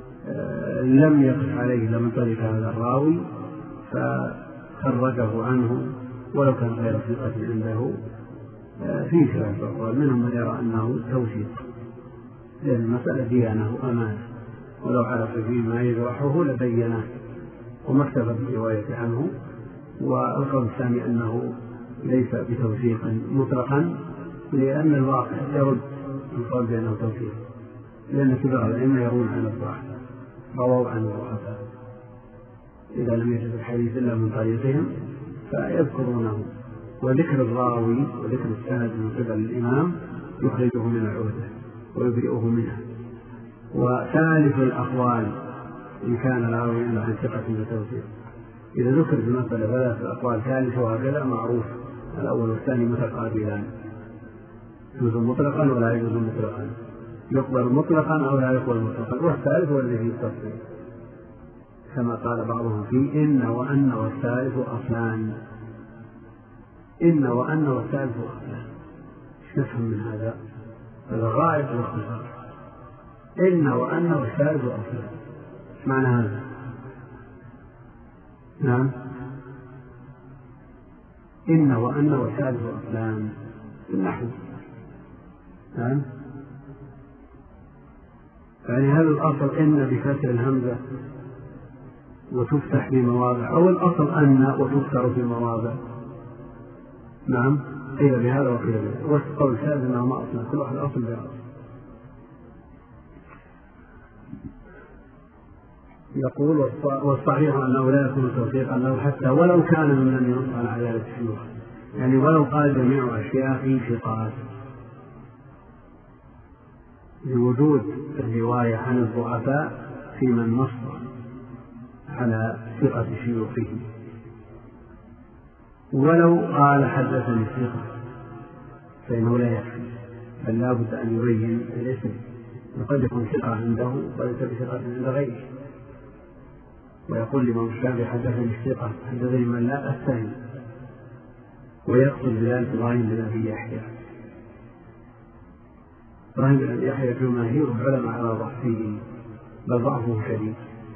لم يقف عليه لم يطلق هذا الراوي فخرجه عنه ولو كان غير ثقة عنده؟ في خلاف الأقوال، منهم من يرى أنه توثيق، لأن المسألة ديانة أمانة، ولو عرف فيه ما يجرحه لبينه وما اكتفى بالرواية عنه. والقول الثاني أنه ليس بتوثيق مطلقا، لأن الواقع يرد القول بأنه توثيق، لأن كبار الأئمة يرون عن الضعف رووا عن الضعفاء إذا لم يجد الحديث إلا من طريقهم فيذكرونه، وذكر الراوي وذكر السند من قبل الإمام يخرجه من العهدة ويبرئه منها. وثالث الأقوال إن كان الراوي عنده عن ثقة بتوثيق. إذا ذكر في المسألة ثلاث أقوال ثالثة وهكذا معروف، الأول والثاني متقابلان، يجوز مطلقا ولا يجوز مطلقا، يقبل مطلقا أو لا يقبل مطلقا، والثالث هو الذي يتصل كما قال بعضهم فيه إن وأن والثالث أصلان. إن وأن والثالث أصلان، ايش نفهم من هذا؟ هذا الغائب والاختصار. إن وأن والثالث أصلان، ايش معنى هذا؟ نعم، إن وأن والثالث أصلان في النحو. نعم، يعني هل الأصل إن بكسر الهمزة وتفتح في مواضع، أو الأصل أن وتكسر في مواضع؟ نعم، قيل بهذا وقيل بهذا، والقول الثالث أنه ما أصل، كل واحد أصل بهذا. يقول والصحيح أنه لا يكون توثيقا له حتى ولو كان ممن ينص على عدالة الشيوخ، يعني ولو قال جميع أشياء ثقات، لوجود الرواية عن الضعفاء في من نص على ثقة شيوخه. ولو قال حدثني الثقة فإنه لا يكفي، بل لا بد أن يبين الاسم، وقد يكون ثقة عنده وليس بثقة عند غيره، ويقول لمن الشافعي حدثني الثقة حدثني من لا أستهل، ويقصد بذلك إبراهيم بن أبي يحيى. إبراهيم بن أبي يحيى جماهير العلماء على ضعفه، بل ضعفه شديد،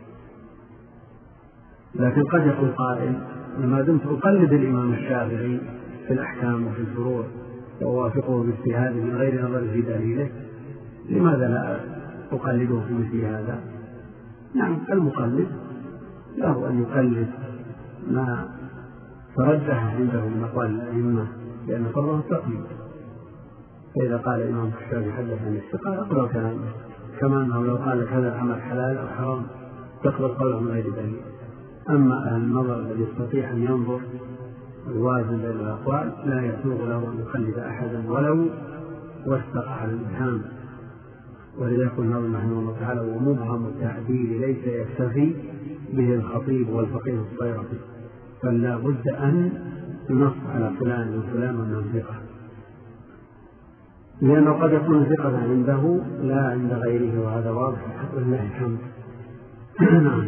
لكن قد يقول قائل لما دمت أقلد الإمام الشافعي في الأحكام وفي الفروع وأوافقه باجتهاده من غير نظر في دليله، لماذا لا أقلده في مثل هذا؟ نعم، المقلد له أن يقلد ما ترجح عنده من أقوال الأئمة، لأن فرضه التقليد. فإذا قال الإمام الشافعي حدثني الثقة يقبل كلامه، كما أنه لو قال هذا العمل حلال أو حرام تقبل قوله من غير دليل. أما أهل النظر الذي يستطيع أن ينظر ويوازن بين الأقوال لا يسوغ له أن يقلد أحدا ولو وثق على الإبهام. ولذا يقول الناظم رحمه الله تعالى ومبهم التعديل ليس يكتفي به الخطيب والفقيه الصيرفي، فلا بد أن ينص على فلان وفلان وأنه ثقة، لأنه قد يكون ثقة عنده لا عند غيره، وهذا واضح ولله الحمد. نعم.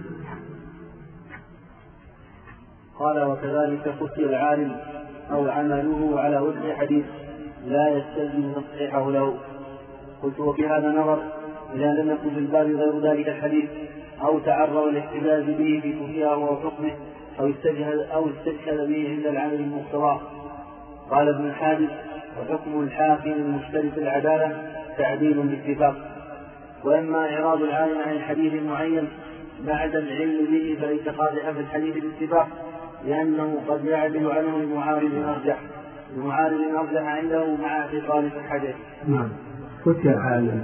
قال وكذلك فتي العالم أو عمله على وجه حديث لا يستلزم تصحيحه له. قلت وفي هذا نظر إذا لم يكن في الباب غير ذلك الحديث أو تعرض الاحتجاج به في كفيه أو حكمه أو استجهد أو استشهد به عند العمل المقتضى. قال ابن الحادث وحكم الحاكم المشترك العدالة تعديل باتفاق. وإما إعراض العالم عن الحديث المعين بعد العلم به فليس قادحا في الحديث باتفاق، لأنه قد يعدل عنه المعارض أرجح المعارض أرجح عنده مع اعتقاد صحته. نعم. فتي العالم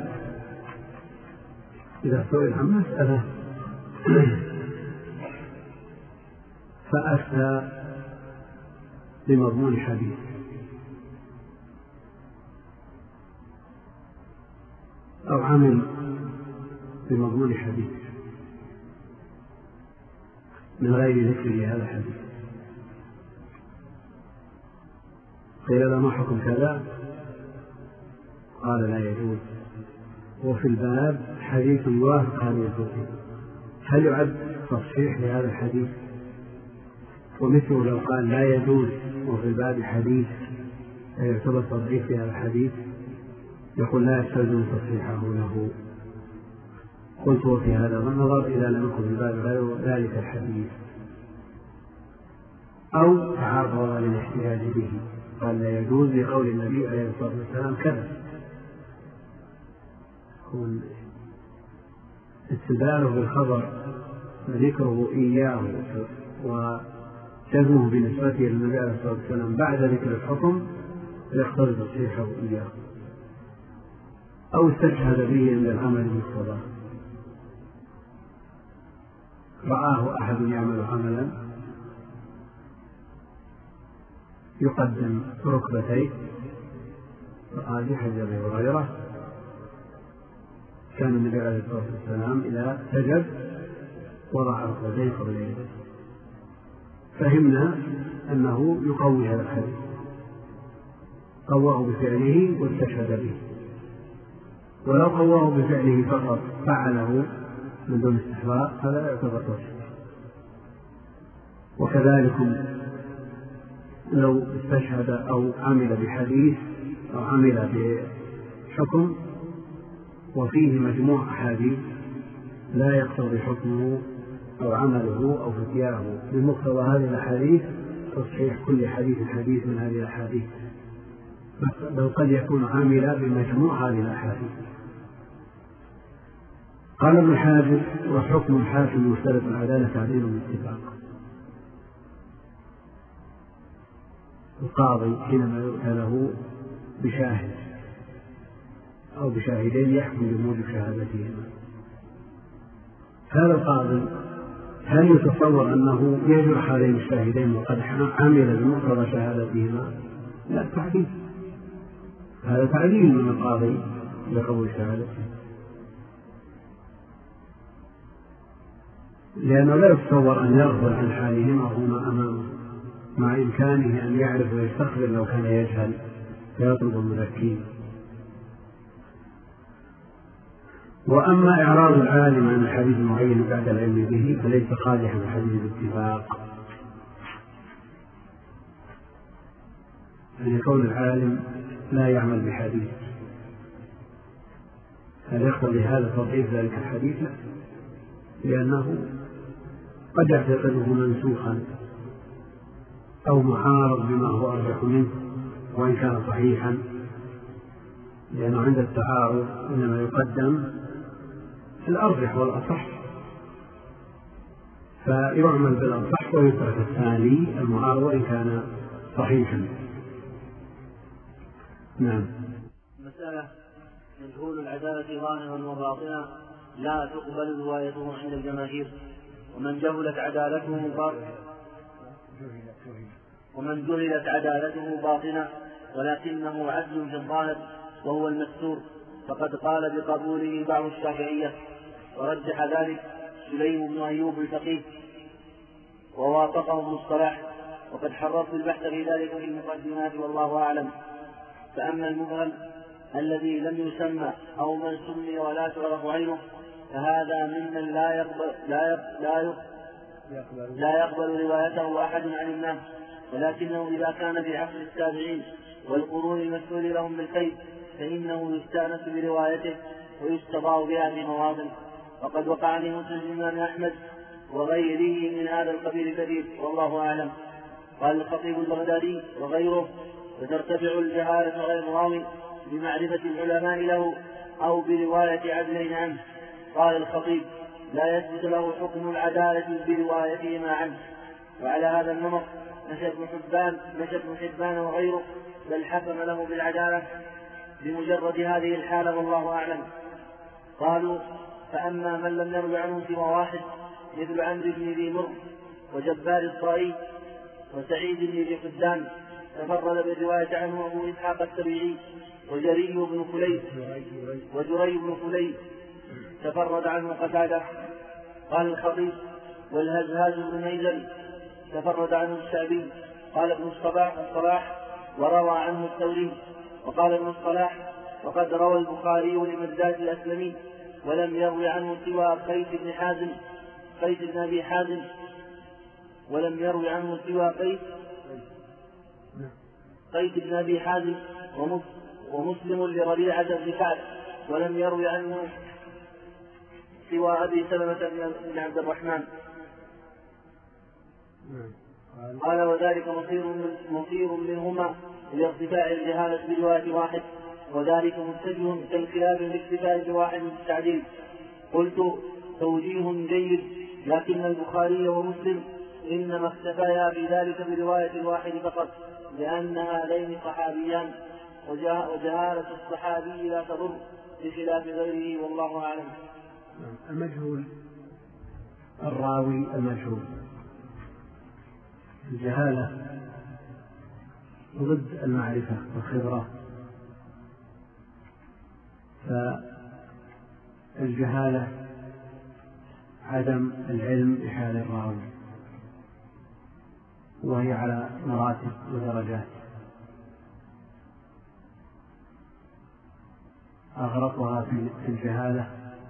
إذا سئل عن مسألة فأفتى بمضمون حديث أو عمل بمضمون حديث من غير ذكر لهذا الحديث، قيل له ما حكم كذا؟ قال لا يجوز، وفي الباب حديث يوافق هذه الحكم، هل يعد تصحيح لهذا الحديث؟ ومثله لو قال لا يجوز وفي الباب حديث يعتبر تضعيف لهذا الحديث، يقول لا يستلزم تصحيحه له. قلت وفي هذا النظر إذا لم يكن في الباب غير ذلك الحديث أو تعرض للاحتجاج به، قال لا يجوز لقول النبي عليه الصلاة والسلام كذا، استدلاله بالخبر وذكره إياه وجزمه بنسبته للنبي عليه الصلاة والسلام بعد ذكر الحكم يقتضي تصحيحه إياه، أو استشهد به عند العمل المقتضى. رآه أحد يعمل عملا يقدم ركبتيه، رآه في حديث أبي هريرة كان النبي عليه الصلاة والسلام إذا سجد وضع ركبتيه قبل يديه، فهمنا أنه يقوي هذا الحديث، قواه بفعله واستشهد به. ولو قواه بفعله فقط فعله من دون استحباب فلا يعتبر تصحيح. وكذلك لو استشهد أو عمل بحديث أو عمل بحكم وفيه مجموع أحاديث لا يقتضي حكمه أو عمله أو فتياه بمقتضى هذه الأحاديث تصحيح كل حديث حديث من هذه الأحاديث، بل قد يكون عاملا بمجموع هذه الأحاديث. قال ابن حاجب: وحكم الحاكم مشترط العدالة تعديل بالاتفاق. القاضي حينما يؤتى له بشاهد أو بشاهدين يحكم بموجب شهادتهما، هذا القاضي هل يتصور أنه يجرح هذين الشاهدين وقد عمل بمقتضى شهادتهما؟ لا، تعديل. هذا تعديل من القاضي لقبول شهادته، لأنه لا يتصور أن يغفل عن حالهما وهما أمامه، مع إمكانه أن يعرف ويستخبر لو كان يجهل فيطلب المذكين. وأما إعراض العالم عن الحديث المعين بعد العلم به فليس قادحا الحديث باتفاق، يعني كون العالم لا يعمل بحديث هل يقتضي هذا تضعيف ذلك الحديث؟ لأنه قد يعتقده منسوخا أو معارض بما هو أرجح منه وإن كان صحيحا، لأنه عند التعارض إنما يقدم الأرجح والأصح، فيعمل بالأصح ويترك الثاني المعارض وإن كان صحيحا. نعم. مسألة: مجهول العدالة ظاهرا وباطنا لا تقبل روايته عند الجماهير، ومن جهلت عدالته باطنا ومن جهلت عدالته باطنا ولكنه عدل في الظاهر وهو المستور، فقد قال بقبوله بعض الشافعية، ورجح ذلك سليم بن أيوب الفقيه ووافقه ابن الصلاح، وقد حررت البحث في ذلك في المقدمات والله أعلم. فأما المبهم الذي لم يسمى أو من سمي ولا تعرف عينه فهذا ممن لا يقبل, لا يقبل, لا يقبل, لا يقبل روايته أحد عن الناس، ولكنه إذا كان في عصر التابعين والقرون المسؤول لهم بالخير فإنه يستأنس بروايته ويستضاع بها في مواطن، وقد وقع لمسلم الإمام أحمد وغيره من هذا القبيل كثير والله أعلم. قال الخطيب البغدادي وغيره: وترتفع الجهالة غير الراوي بمعرفة العلماء له أو برواية عدلين عنه. قال الخطيب: لا يثبت له حكم العدالة بروايتهما عنه. وعلى هذا النمط مشى ابن حبان مشى ابن حبان وغيره، بل حكم له بالعدالة بمجرد هذه الحالة والله أعلم. قالوا: فأما من لم يروي عنه سوى واحد مثل عمرو بن ذي مر وجبار الطائي وسعيد بن ذي قدام تفرد بالرواية عنه أبو إسحاق السبيعي وجري بن فليس وجري بن فليس تفرد عنه قتادة. قال الخطيب: والهزهاز بن ميزل تفرد عنه الشعبي. قال ابن الصلاح: وروى عنه الثوري. وقال ابن الصلاح: وقد روى البخاري لمرداد الأسلمي ولم يروي عنه سوى قيس بن حازم قيس بن أبي حازم ولم يروي عنه سوى قيس قيس بن أبي حازم ومسلم لربيعة بن كعب ولم يروي عنه سوى أبي سلمة بن عبد الرحمن. قال: وذلك مصير منهما لاختفاء الجهالة برواية واحد، وذلك متجه كالخلاف بالاكتفاء بواحد بالتعديل. قلت: توجيه جيد، لكن البخاري ومسلم إنما اختفايا في ذلك برواية الواحد فقط، لأن هذين صحابيان، وجهالة الصحابي لا تضر بخلاف غيره والله أعلم. المجهول الراوي المجهول، الجهالة ضد المعرفة والخبرة، فالجهالة عدم العلم بحال الراوي، وهي على مراتب ودرجات. أغرقها في الجهالة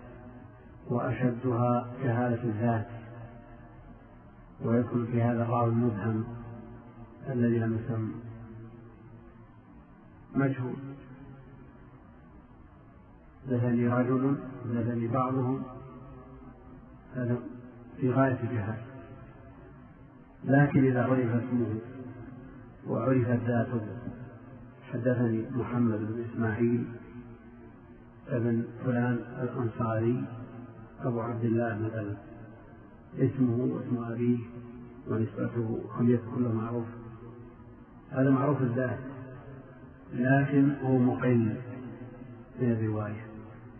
وأشدها جهالة الذات، ويكون في هذا الراوي المبهم الذي لم يسمى مجهول. ذهل رجل ذهل بعضهم، هذا في غاية الجهالة. لكن إذا عرف اسمه وعرفت ذاته: حدثني محمد بن إسماعيل ابن فلان الأنصاري أبو عبد الله مثلا اسمه واسم أبيه ونسبته وكنيته كله معروف، هذا معروف الذات، لكن هو مقل من الرواية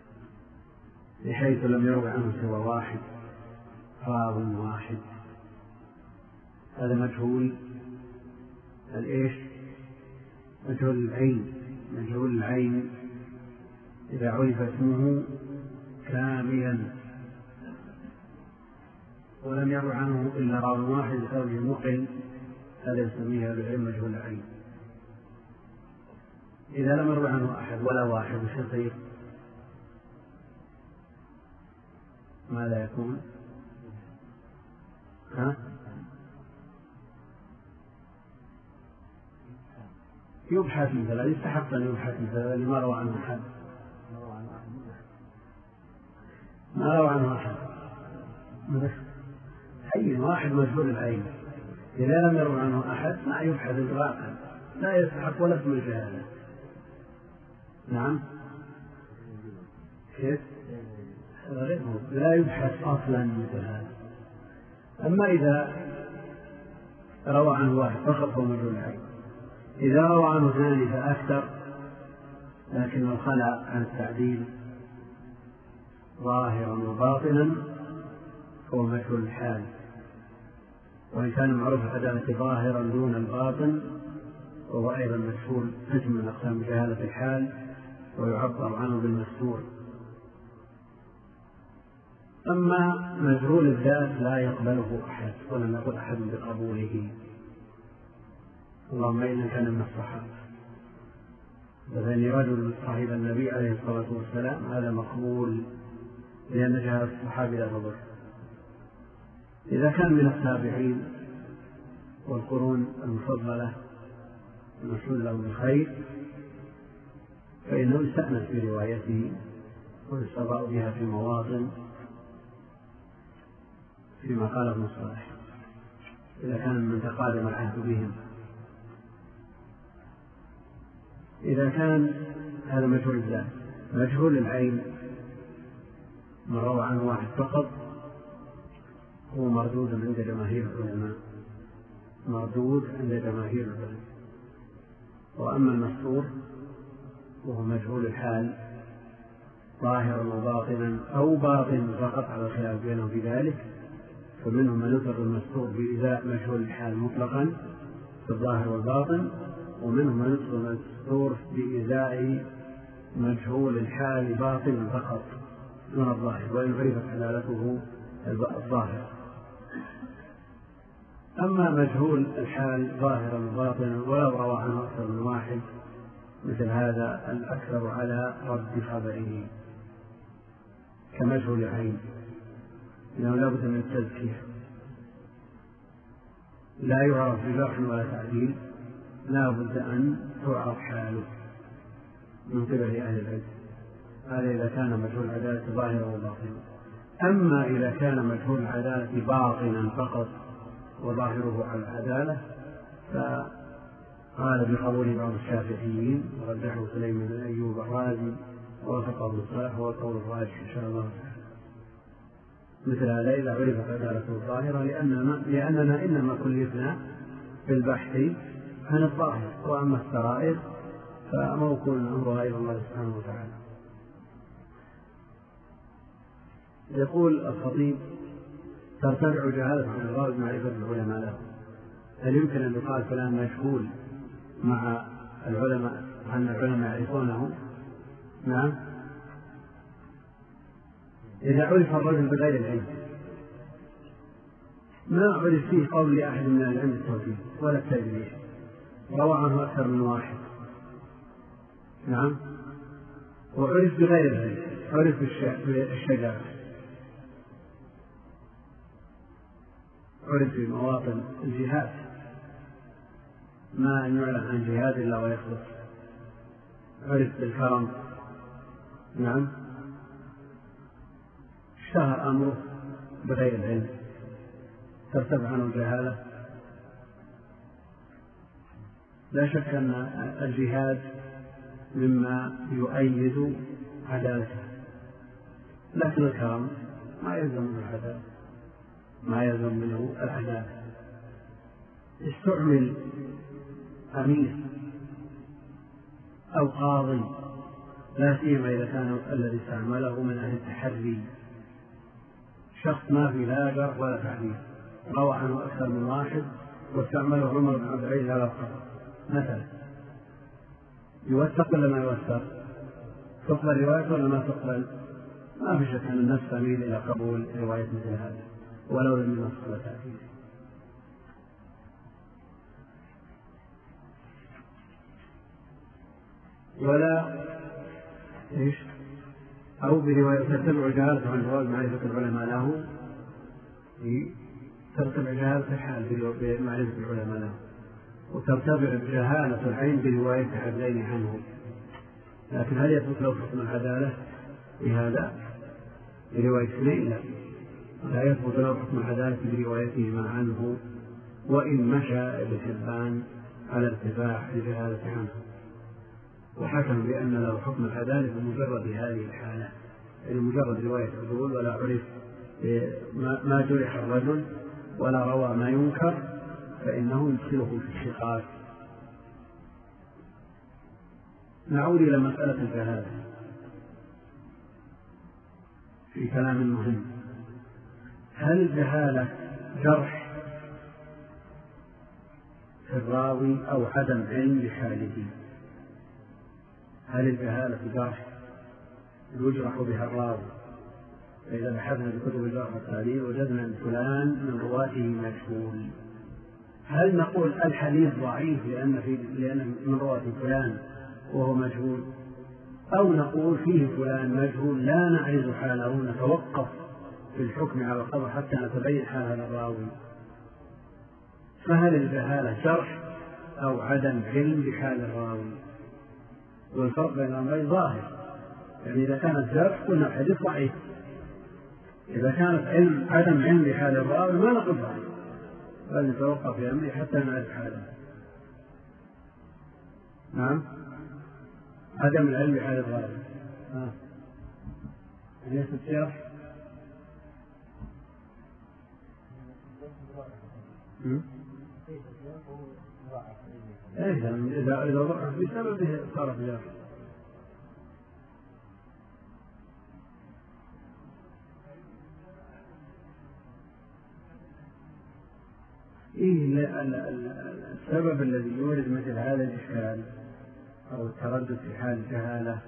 بحيث لم يروي عنه سوى واحد راو واحد، هذا مجهول الإيش؟ مجهول العين. مجهول العين إذا عرف اسمه كاملا ولم يروي عنه إلا راو واحد بسبب مقل، هذا يسميه العلم مجهول العين. إذا لم يروي عنه أحد ولا واحد وش يصير؟ ماذا يكون؟ ها؟ يبحث مثلا، يستحق أن يبحث مثلا لما روى عنه أحد، ما روى عنه أحد حي واحد مجهول العين، إذا لم يروى عنه أحد ما يبحث إطلاقا، لا يستحق ولا اسم الشهادة. نعم كيف؟ لا يبحث أصلا مثل هذا. أما إذا روى عنه واحد فقط هو مجهول العين، إذا روى عنه ثاني فأكثر لكن الخلع عن التعديل ظاهرا وباطنا هو مجهول الحال، وإن كان معروف العدالة ظاهرا دون الباطن وهو أيضا مجهول قسم من أقسام جهالة الحال ويعبر عنه بالمستور. أما مجهول الذات لا يقبله أحد ولم يقل أحد بقبوله، اللهم إن كان من الصحابة، فإن رجل صاحب النبي عليه الصلاة والسلام هذا مقبول لأن جهالة الصحابة لا تضر. إذا كان من التابعين والقرون المفضلة المشهود لهم بالخير فإنه يستأنس بروايته ويستضاء بها في مواطن فيما قال ابن صالح إذا كان من تقادم العهد بهم. إذا كان هذا مجهول الذات. مجهول العين من روى عنه واحد فقط هو مردود عند جماهير العلماء، مردود عند جماهير العلماء. وأما المستور وهو مجهول الحال ظاهرا وباطنا أو باطن فقط على الخلاف بينهم في ذلك، فمنهم من يطلق المستور بإزاء مجهول الحال مطلقا في الظاهر والباطن، ومنهم من يطلق المستور بإزاء مجهول الحال باطنا فقط دون الظاهر وإن عرفت حلالته الظاهر. أما مجهول الحال ظاهرا وباطنا ولو روى عنه أكثر من واحد مثل هذا الأكثر على رد خبره كمجهول العين، إنه لا بد من التزكية، لا يعرف بجرح ولا تعديل، لا بد أن تعرف حاله من قبل أهل العلم. هذا إذا كان مجهول العدالة ظاهرا وباطنا. أما إذا كان مجهول العدالة باطنا فقط وظاهره على العدالة فقال بقول بعض الشافعيين ورجحه سليم بن أيوب الرازي ووافقه ابن صالح والقول الراجح إن شاء الله. مثل هذا إذا عرفت عدالته الظاهرة لأننا, لأننا إنما كلفنا بالبحث عن الظاهر، وأما السرائر فموكول أمرها إلى الله سبحانه وتعالى. يقول الخطيب ترتفع جهالة عن الراوي بمعرفة العلماء له. هل يمكن أن يقال فلان مشغول مع العلماء عن العلماء يعرفونه؟ نعم، إذا عرف الرجل بغير العلم ما عرف فيه قول لأحد من العلم التوحيد ولا التجريح، روى عنه أكثر من واحد، نعم، وعرف بغير العلم، عرف بالشجاعة، عرف في مواطن الجهاد ما أن يعلم عن جهاد إلا ويخلص، عرف بالكرم، نعم، اشتهر أمره بغير العلم ترتفع عنه الجهالة. لا شك أن الجهاد مما يؤيد عدالته، لكن الكرم ما يلزم منه العدالة، ما يلزم منه العدالة. استعمل أمير أو قاضي، لا سيما إذا كان الذي استعمله من أهل التحري، شخص ما في لا جرح ولا تعديل، روى عنه أكثر من واحد واستعمله عمر بن عبد العزيز على الخبر مثلا، يوثق ولا ما يوثق؟ تقبل روايته ولا ما تقبل؟ ما في شك أن الناس تميل إلى قبول رواية مثل هذا ولو لم ينص ولا تعديل. ولا إيش أو برواية تتبع جهالته عن جواز معرفة العلماء له، ترتبع جهالة الحال بمعرفة العلماء له، وترتبع جهالة العين برواية عدلين عنه. لكن هل يثبت له حكم العدالة بهذا برواية اثنين؟ لا، لا يثبت له حكم العدالة بروايتهما عنه، وإن مشى ابن حبان على ارتفاع الجهالة عنه وحكم بأن له حكم العدالة بمجرد هذه الحالة، يعني مجرد رواية عدول ولا عرف ما جرح الرجل ولا روى ما ينكر، فإنه يدخله في الشقاق. نعود إلى مسألة الجهالة في كلام مهم. هل الجهالة جرح في الراوي أو عدم علم بحاله؟ هل الجهالة جرح يجرح بها الراوي؟ فإذا بحثنا في كتب الجرح والتعديل وجدنا أن فلان من رواته مجهول، هل نقول الحديث ضعيف لأن, في لأن من رواته فلان وهو مجهول، أو نقول فيه فلان مجهول لا نعرف حاله نتوقف في الحكم على الخبر حتى نتبين حال هذا الراوي؟ فهل الجهالة جرح أو عدم علم بحال الراوي؟ والفرق بين الأمرين ظاهر، يعني إذا كانت جرح قلنا الحديث ضعيف، إذا كانت علم عدم علم بحال الراوي ما نقول ضعيف، بل نتوقف في أمره حتى نعرف حاله. نعم، عدم العلم بحال الراوي ها ليس الجرح. إذا إذا ضعف بسببه صار جرح. إيه السبب الذي يورد مثل هذا الإشكال أو التردد في حال الجهالة؟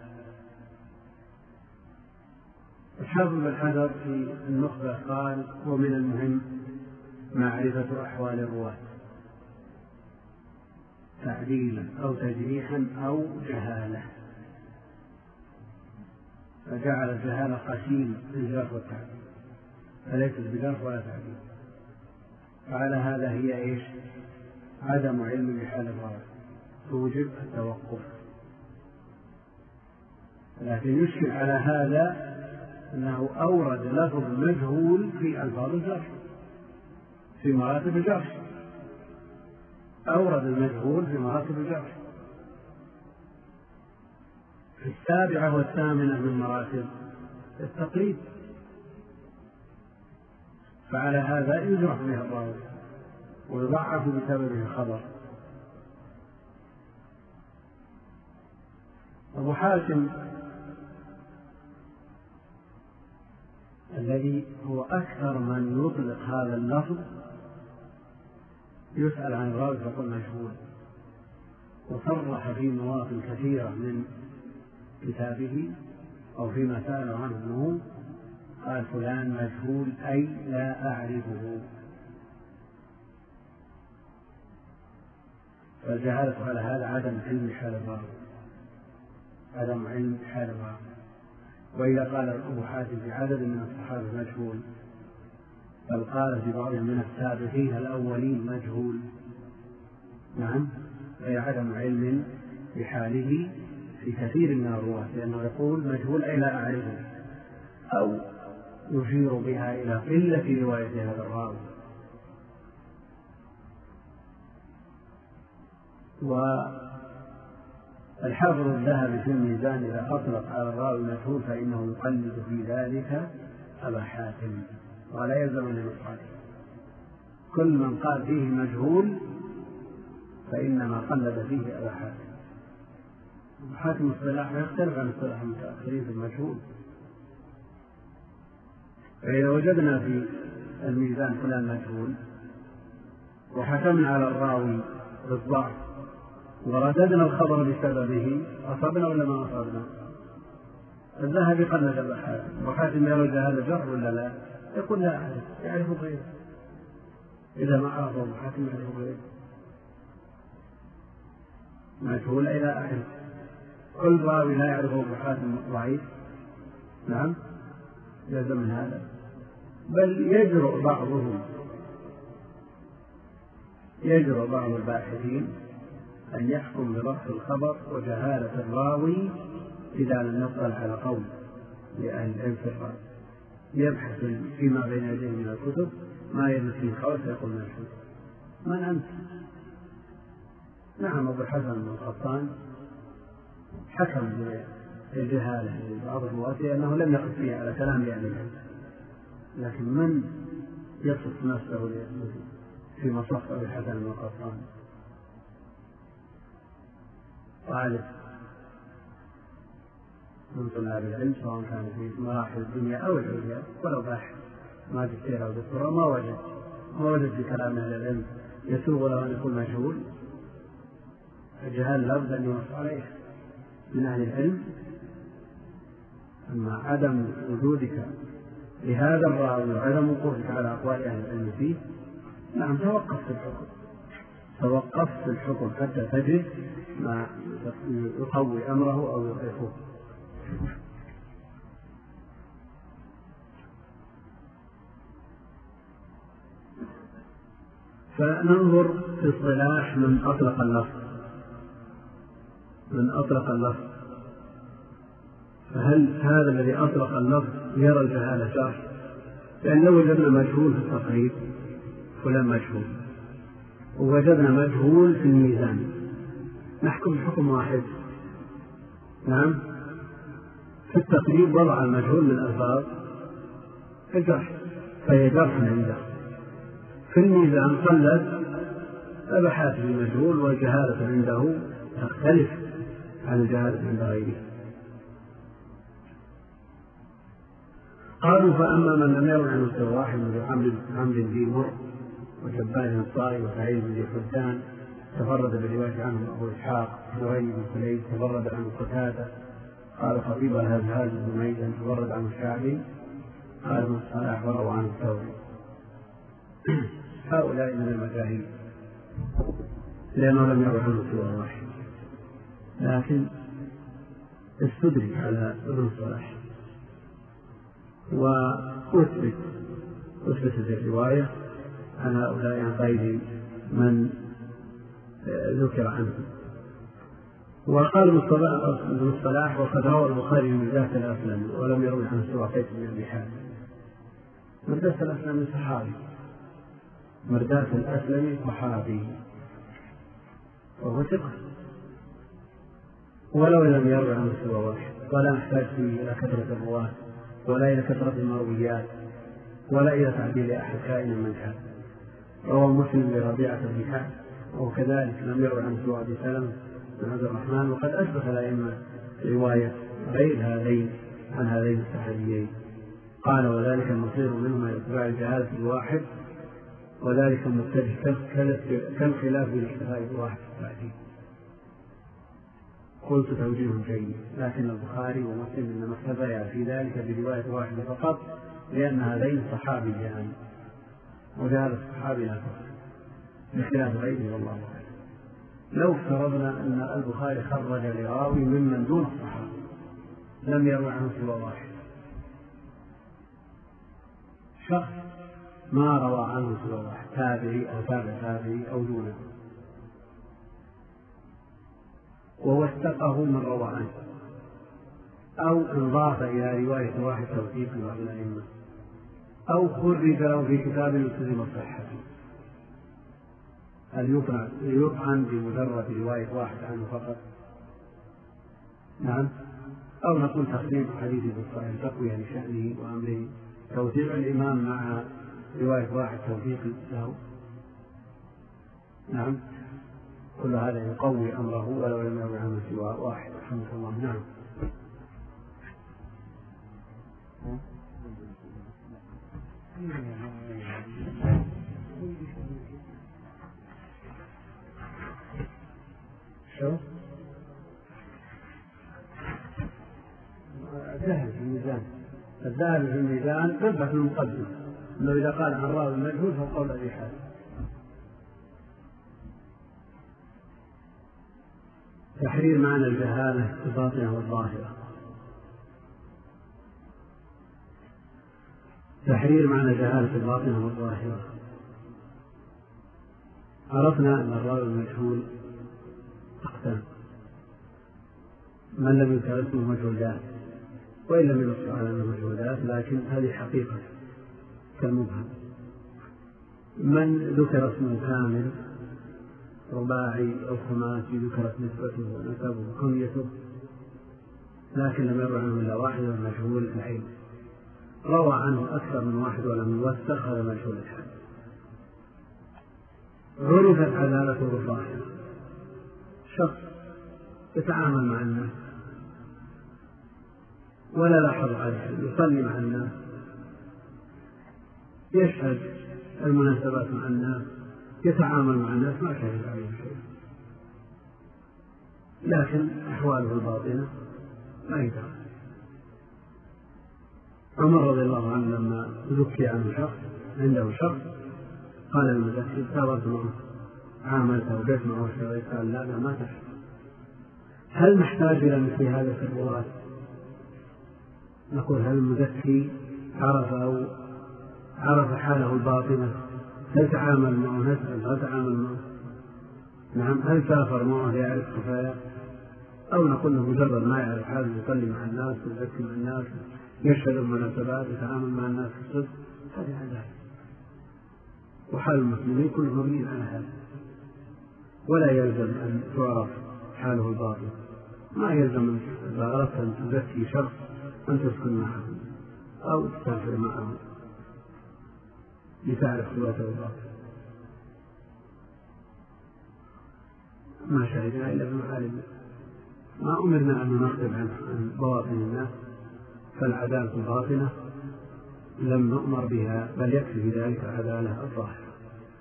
الحافظ بن حجر في النخبة قال: ومن المهم معرفة أحوال الرواة تعديلا أو تجريحا أو جهالة، فجعل الجهالة قسيم بالجرح والتعديل، فليست بجرح ولا تعديل. فعلى هذا هي إيش؟ عدم علم بحال الراوي توجب التوقف. لكن يشكل على هذا أنه أورد لفظ مجهول في ألفاظ الجرح في مراتب الجرح، أورد المجهول في مراتب الجرح في السابعة والثامنة من مراتب التقريب، فعلى هذا يجرح به الراوي ويضعف بسببه الخبر. أبو حاتم الذي هو أكثر من يطلق هذا اللفظ يسأل عن الراوي فقل مجهول، وصرح في مواطن كثيرة من كتابه أو فيما سأل عنه ابنه قال فلان مجهول أي لا أعرفه. فالجهالة على هذا عدم علم حال الراوي، عدم علم حال الراوي. وإذا قال أبو حاتم في عدد من الصحابة مجهول، بل قال في بعضهم من السابقين الأولين مجهول، نعم، أي عدم علم بحاله في كثير من الرواة، لأنه يقول مجهول أي لا أعرفه، أو يشير بها إلى قلة رواية هذا الراوي. والحافظ الذهبي في الميزان إذا أطلق على الراوي مجهول فإنه يقلد في ذلك أبا حاتم، ولا يلزم أن يقال كل من قال فيه مجهول فإنما قلد فيه أبا حاتم. حاتم اصطلاح يختلف عن اصطلاح المتأخرين في المجهول. فإذا وجدنا في الميزان فلان مجهول وحكمنا على الراوي بالضعف ورددنا الخبر بسببه، أصبنا ولا ما أصبنا؟ الذهبي قلد أبا حاتم، وحاتم يرد هذا جر ولا لا؟ يقول لا أعرف، يعرف غيره. إذا ما عرفه أبو حاتم يعرف غيره. مجهول أي لا أعرف. كل راوي لا يعرفه أبو حاتم ضعيف. نعم يلزم من هذا. بل يجرؤ بعضهم يجرؤ بعض الباحثين أن يحكم بضعف الخبر وجهالة الراوي إذا لم يطلع على قول لأهل العلم في الراوي، يبحث فيما بين يديه من الكتب ما يجد فيه خبر فيقول مجهول. من أنت؟ نعم أبو الحسن بن القطان حكم بالجهالة لبعض الرواة أنه لم يقف فيه على كلام أهل العلم، لكن من يصف نفسه في مصف أبي الحسن بن القطان؟ طالب من طلاب العلم سواء كان في مراحل الدنيا أو العليا ولو باحث ماجستير أو دكتوراه ما وجد ما وجد في كلام أهل العلم يسوغ له أن يكون مجهول. الجهال لابد أن يوصف عليه من أهل العلم. أما عدم وجودك لهذا الراوي وعدم وقوفك على أقوال أهل العلم فيه، نعم توقف في الحكم توقف في الحكم حتى تجد ما يقوي أمره أو يضعفه. فننظر في اصطلاح من أطلق اللفظ من أطلق اللفظ فهل هذا الذي أطلق اللفظ يرى الجهالة جرح؟ لأن لو وجدنا مجهول في التقريب فلان مجهول ووجدنا مجهول في الميزان نحكم بحكم واحد. نعم في التقريب وضع المجهول من ألفاظ الجرح فهي جرح عنده. في الميزان قلد أبا حاتم المجهول والجهالة عنده تختلف عن الجهالة عند غيره. قالوا فأما من لم يروي عنه سوى واحد من عمرو ذي مر وجبار الطائي وسعيد بن حدان تفرد بالرواية عنه أبو إسحاق نويل بن سليم تفرد عنه قتادة قال خطيب الهزهاز بن ميزان تفرد عنه الشعبي قال ابن الصلاح وروى عنه الثوري. هؤلاء من المجاهيل لأنه لم يروي عنه سوى واحد، لكن استدرك على ابن الصلاح وأثبت أثبتت الرواية عن هؤلاء عن غير من ذكر عنه. وقال ابن الصلاح وقد روى البخاري من مرداس الأسلم ولم يروي عنه سوى قيس بن أبي حاتم. مرداس الأسلم صحابي مرداس الأسلم صحابي وهو ثقة ولو لم يروي عنه سوى واحد، ولا نحتاج فيه إلى كثرة الرواة ولا إلى كثرة المرويات ولا إلى تعديل أحد كائنا من كان. روى مسلم لربيعة بن كعب وكذلك لم يروي عنه سوى أبي سلمة بن عبد الرحمن، وقد أثبت الأئمة رواية غير هذين عن هذين الصحابيين. قال وذلك المصير منهما اتباع الجهالة الواحد وذلك متجه كالخلاف بالاكتفاء بالواحد التعديل. قلت توجيه جيد، لكن البخاري ومسلم إنما اكتفيا في ذلك برواية واحد فقط لأن هذين صحابيان وجهالة الصحابي لا تفرق بخلاف غيره والله أعلم. لو افترضنا أن البخاري خرج لراوي ممن دون الصحابة لم يروي عنه سوى واحد، شخص ما روى عنه سوى واحد تابعي أو تابع تابعي أو دونه ووثقه من روى عنه أو انضاف إلى رواية واحد توثيق بعض الأئمة أو خرج له في كتاب يلتزم صحته، هل يطعن بمجرد رواية واحد عنه فقط؟ نعم. أو نقول تخريج حديث بالصحيح تقوية لشأنه وأمره توثيق الإمام مع رواية واحد توثيق له. نعم، كل هذا يقوي أمره ولو لم يروي عنه سوى واحد رحمه الله. نعم. شو؟ ذهب في الميزان، الذهب في الميزان نبه في المقدمة أنه إذا قال عن راوي مجهول فهو قول أبي حاتم. تحرير معنى الجهالة الباطنة والظاهرة. تحرير معنى الجهالة الباطنة والظاهرة. عرفنا أن الراوي المجهول أقسام: من لم يذكر اسمه مجهولات، وإن لم ينص على أنه مجهولات لكن هذه حقيقة كالمبهم. من ذكر اسمه كامل رباعي أو خماسي ذكرت نسبته ونسبه وكنيته لكن لم يروى عنه إلا واحد مجهول العين، روى عنه أكثر من واحد ولم يوثق، هذا مجهول الحال. عرفت عدالته الظاهرة: شخص يتعامل مع الناس ولا لاحظ عليه، يصلي مع الناس، يشهد المناسبات مع الناس، يتعامل مع الناس، ما شهد عليه شيء، لكن أحواله الباطنة ما يدرى. عمر رضي الله عنه لما ذكي عنه شخص عنده شخص قال المزكي: سافرت معه، عاملته وبيت معه واشتريت، قال: لا لا ما تشهد. هل نحتاج إلى مثل هذا في الرواة؟ نقول: هل المزكي عرف أو عرف حاله الباطنة؟ هل تعامل معه؟ نسأل: هل تعامل معه؟ نعم. هل سافر معه ليعرف خفاياه؟ أو نقول له مجرد ما يعرف حاله يصلي مع الناس ويزكي مع الناس يشهد المناسبات يتعامل مع الناس في الصدق، هذه عدالة. وحال المسلمين كلهم مبني على هذا، ولا يلزم أن تعرف حاله الباطن. ما يلزم إذا أردت أن تزكي شخص أن تسكن معه أو تسافر معه لتعرف صورته الباطن. ما شهدنا إلا بمعالم، ما أمرنا أن ننقب عن بواطن الناس، فالعدالة الباطنة لم نؤمر بها، بل يكفي بذلك العدالة الظاهرة.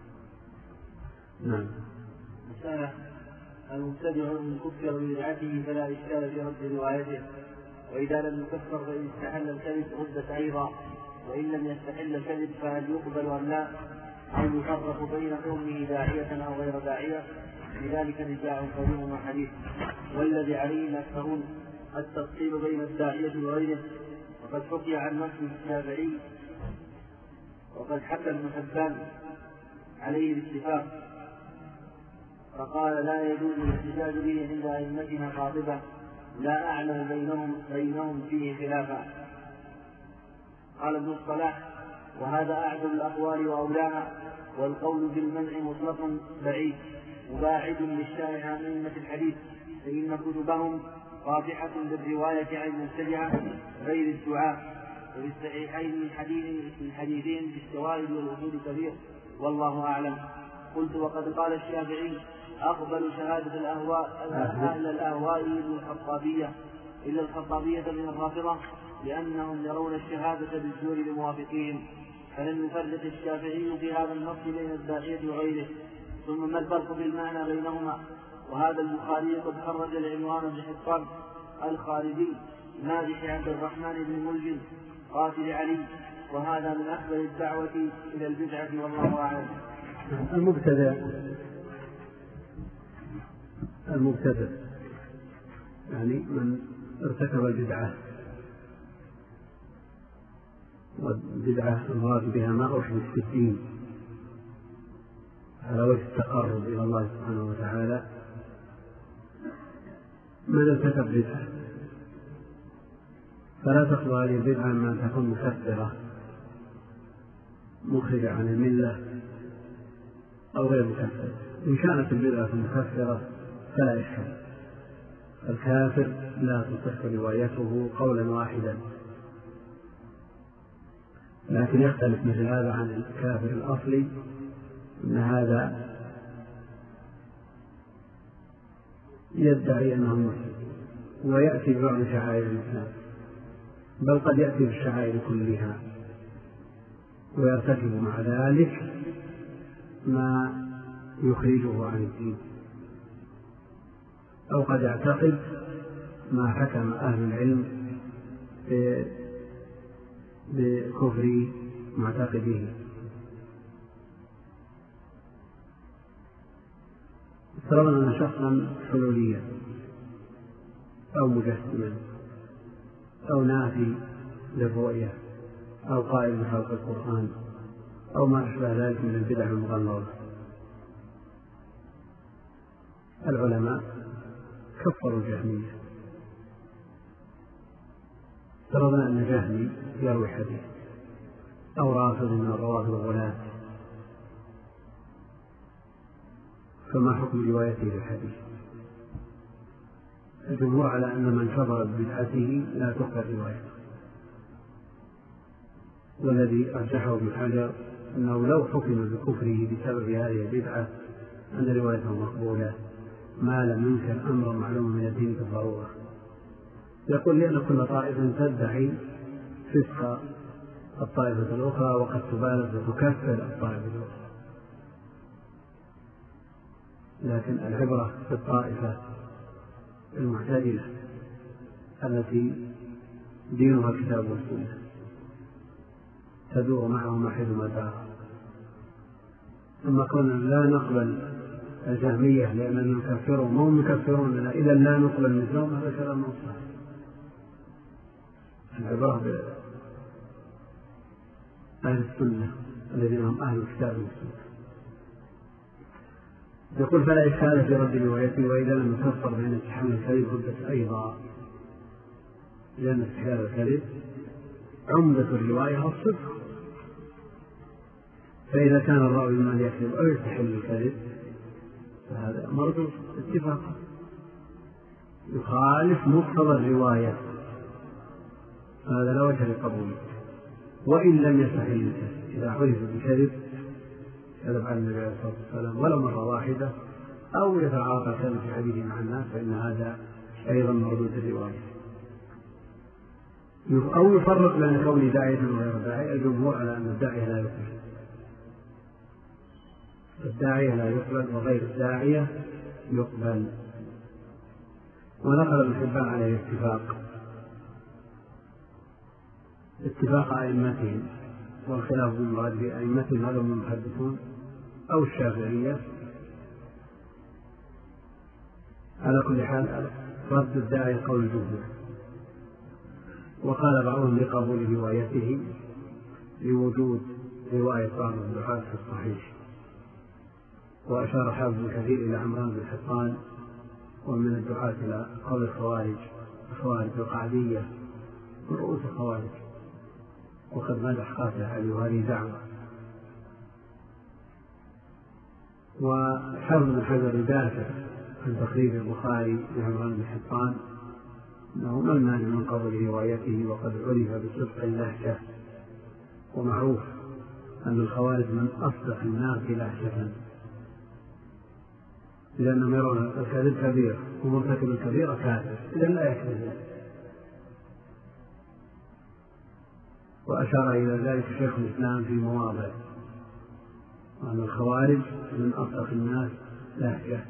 نعم. مسألة: المبتدع من كفر ببدعته فلا إشكال في رد روايته، وإذا لم يكفر فإن استحل الكذب ردت أيضا، وإن لم يستحل الكذب فهل يقبل أم لا، أو يفرق بين كونه داعية أو غير داعية؟ لذلك نزاع قديم وحديث، والذي عليه الأكثرون التفصيل بين الداعية وغيره. وقد حكي عن نص الشافعي وقد حكى ابن حبان عليه الاتفاق، فقال: لا يجوز الاحتجاج به عند أئمتنا قاطبة، لا أعلم بينهم, بينهم فيه خلافا. قال ابن الصلاح: وهذا أعدل الأقوال وأولاها، والقول بالمنع مطلق بعيد مباعد للشارع عن أئمة الحديث، فإن كتبهم قاطعة بالرواية عن المبتدعة غير الدعاء، وفي الصحيحين من حديثين في الشواهد والوجود كبير، والله أعلم. قلت: وقد قال الشافعي: أقبل شهادة الأهواء أهل الأهواء إلا الخطابية إلا الخطابية من الرافضة، لأنهم يرون الشهادة بالزور لموافقين، فلم يفرق الشافعي في هذا النص بين الداعية وغيره. ثم ما الفرق بالمعنى بينهما؟ وهذا البخاري قد خرج العنوان بحطان الخالدي مادح عبد الرحمن بن ملجم قاتل علي، وهذا من أكبر الدعوة إلى البدعة، والله أعلم. المبتدع المبتدع يعني من ارتكب البدعة، والبدعة المراد بها ما أحدث في الدين على وجه التقرب إلى الله سبحانه وتعالى. من ارتكب بدعة فلا تقضى هذه البدعة ما أن تكون مكفرة مخرجة عن الملة أو غير مكفرة. إن كانت البدعة مكفرة فلا إشكال، الكافر لا تصح روايته قولا واحدا. لكن يختلف مثل هذا عن الكافر الأصلي، أن هذا يدعي أنه مسلم ويأتي ببعض شعائر الإسلام، بل قد يأتي بالشعائر كلها ويرتكب مع ذلك ما يخرجه عن الدين، أو قد يعتقد ما حكم أهل العلم بكفر معتقده. افترضنا أن شخصا حلوليا أو مجسما أو نافي للرؤية أو قائل بخلق القرآن أو ما أشبه ذلك من البدع المغلظة، العلماء كفروا الجهمية. افترضنا أن جهمي يروي حديث أو رافض من الروافض الغلاة، فما حكم روايته للحديث؟ الجمهور على أن من كفر ببدعته لا تقبل روايته، والذي أرجحه ابن حجر أنه لو حكم بكفره بسبب هذه البدعة أن روايته مقبولة ما لم يمكن أمر معلوم من الدين بالضرورة. يقول لأن كل طائفة تدعي فسق الطائفة الأخرى وقد تبالغ وتكفر الطائفة الأخرى، لكن العبرة بالطائفة المعتدلة التي دينها الكتاب والسنة تدور معهم حيثما دار. أما كنا لا نقبل الجهمية لأننا نكفرهم وهم يكفرون لنا إذا لا نقبل مثلهم، هذا كلام صحيح. العبرة بأهل السنة الذين هم أهل الكتاب والسنة. يقول فلا إشكال في رد روايته، وإذا لم يكفر بين استحلال الكذب ردت أيضا، لأن استحلال الكذب عمدة الرواية الصدق، فإذا كان الراوي من يكذب أو يستحل الكذب فهذا مردود اتفاقا يخالف مقتضى الرواية، هذا لا وجه لقبوله. وإن لم يستحل الكذب، إذا حدث بالكذب كذب على النبي عليه الصلاة والسلام ولو مرة واحدة أو يتعاطى كذب في حديثه مع الناس، فإن هذا أيضا مردود الرواية. أو يفرق بين كون داعية وغير داعية. الجمهور على أن الداعية لا يقبل، الداعية لا يقبل وغير الداعية يقبل. ونقل ابن حبان عليه اتفاق اتفاق أئمتهم، والخلاف بالمراد بأئمتهم هذا هم المحدثون أو الشافعية. على كل حال رد الداعي قول الجمهور، وقال بعضهم لقبول روايته لوجود رواية بعض الدعاة في الصحيح. وأشار حافظ بن كثير إلى عمران بن حطان ومن الدعاة إلى قول الخوارج الخوارج القعدية من رؤوس الخوارج، وقد مدح قاتل علي وهذه دعوة. وحافظ بن حجر يدافع عن تقريب البخاري لعمران بن حطان أنه ما المانع من قبول روايته، وقد عرف بصدق اللهجة، ومعروف أن الخوارج من أصدق الناس لهجة، لأنهم يرون الكذب كبير ومرتكب الكبيرة كافر، إذا لا يكذب. وأشار إلى ذلك شيخ الإسلام في مواضع، وأن الخوارج من أصدق الناس لهجة.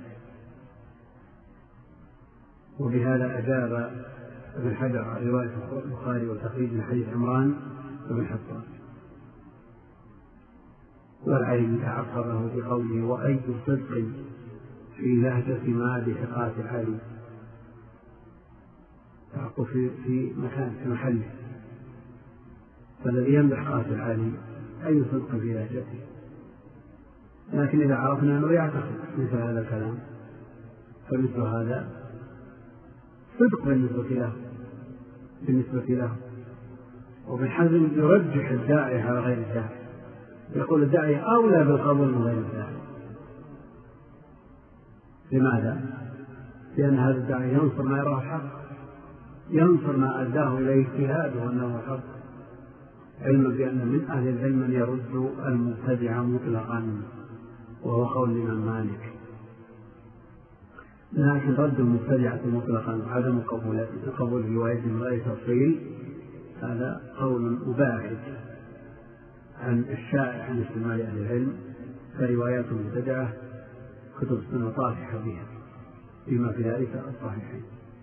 وبهذا أجاب ابن حجر عن رواية البخاري وتقريب من حديث عمران بن حطان. والعلي تعقب له بقوله وأي صدق في لهجة مادح قاتل علي، تعقب في, في مكان في محله، فالذي يمدح قاتل علي أي صدق في لهجته. لكن إذا عرفنا أنه يعتقد مثل هذا الكلام فمثل هذا صدق بالنسبة له بالنسبة له وابن حزم يرجح الداعي على غير الداعي، يقول الداعي أولى بالقبول من غير الداعي. لماذا؟ لأن هذا الداعي ينصر ما يراه الحق، ينصر ما أداه إليه اجتهاده أنه حق، علما بأن من أهل العلم من يرد المبتدع مطلقا وهو قول الإمام مالك، لكن رد المبتدعة مطلقا وعدم قبول قبول رواية من غير تفصيل هذا قول مباعد عن الشائع عن استعمال أهل العلم، فروايات المبتدعة كتب السنة طافحة بها بما في ذلك الصحيحين.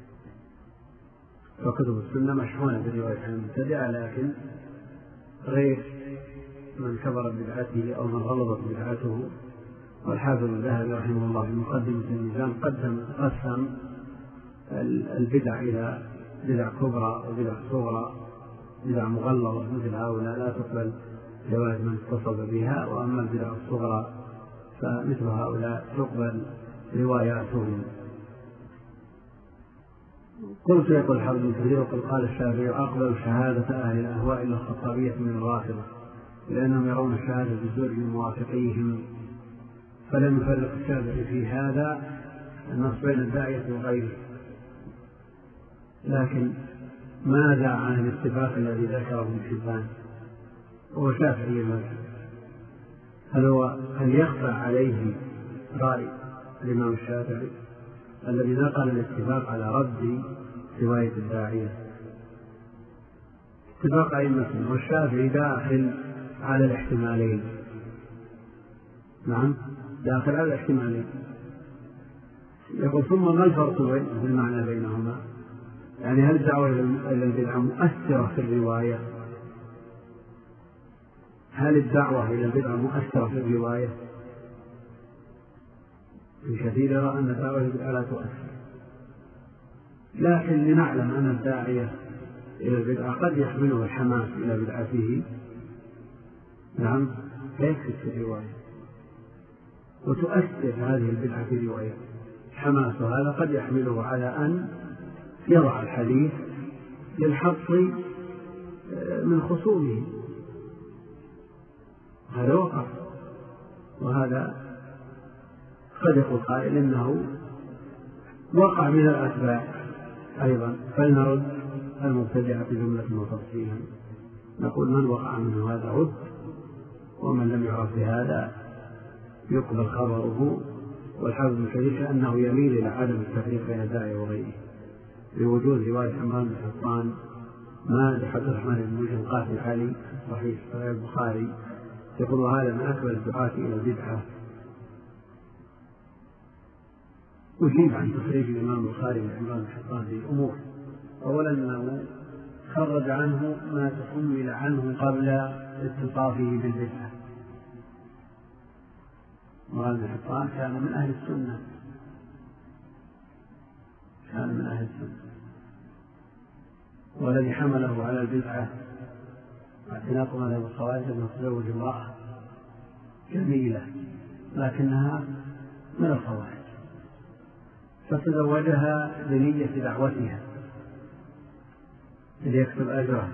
فكتب السنة مشحونة برواية عن المبتدعة، لكن غير من كبر بدعته أو من غلظت بدعته. والحافظ الذهبي رحمه الله في مقدمة الميزان قدم قسم البدع إلى بدع كبرى وبدع صغرى. بدع مغلظة مثل هؤلاء لا تقبل رواية من اتصف بها، وأما البدع الصغرى فمثل هؤلاء تقبل رواياتهم. قلت يقول الحافظ ابن كثير وقد قال الشافعي أقبل شهادة أهل الأهواء إلى الخطابية من الرافضة لأنهم يرون الشهادة بالزور لموافقيهم، فلم يفرق الشافعي في هذا النص بين الداعية وغيره. لكن ماذا عن الاتفاق الذي ذكره ابن حبان؟ هو شافعي المذهب، هل هو هل يخفى عليه رأي الإمام الشافعي الذي نقل الاتفاق على رد رواية الداعية؟ اتفاق أئمة والشافعي داخل على الاحتمالين. نعم داخل على الاحتمالين. يقول ثم ما الفرق في المعنى بينهما؟ يعني هل الدعوة إلى البدعة مؤثرة في الرواية؟ هل الدعوة إلى البدعة مؤثرة في الرواية؟ الكثير يرى أن الدعوة إلى البدعة لا تؤثر، لكن لنعلم أن الداعية إلى البدعة قد يحمله الحماس إلى بدعته، نعم فيكسب في الرواية وتؤثر هذه البدعة في الرواية. حماس هذا قد يحمله على أن يضع الحديث للحظ من خصومه، هذا وقع. وهذا قد يقول قائل إنه وقع من الأتباع أيضا، فلنرد المبتدعة بجملة وتفصيلا. نقول من وقع منه هذا رد، ومن لم يعرف بهذا يقبل خبره. والحافظ ابن كثير كأنه يميل إلى عدم التفريق بين الداعية وغيره بوجود رواية عمران بن حطان مادح عبد الرحمن بن ملجم قاتل علي صحيح صحيح البخاري، يقول هذا من أكبر الدعاة إلى البدعة. أجيب عن تخريج الإمام البخاري لعمران بن حطان في أمور. أولا أنه خرج عنه ما تحمل عنه قبل اتصافه بالبدعة. عمران بن حطان كان من أهل السنة، كان من أهل السنة، والذي حمله على البدعة اعتناق مذهب الخوارج أنه تزوج امرأة جميلة لكنها من الخوارج، فتزوجها بنية دعوتها ليكتب أجرها.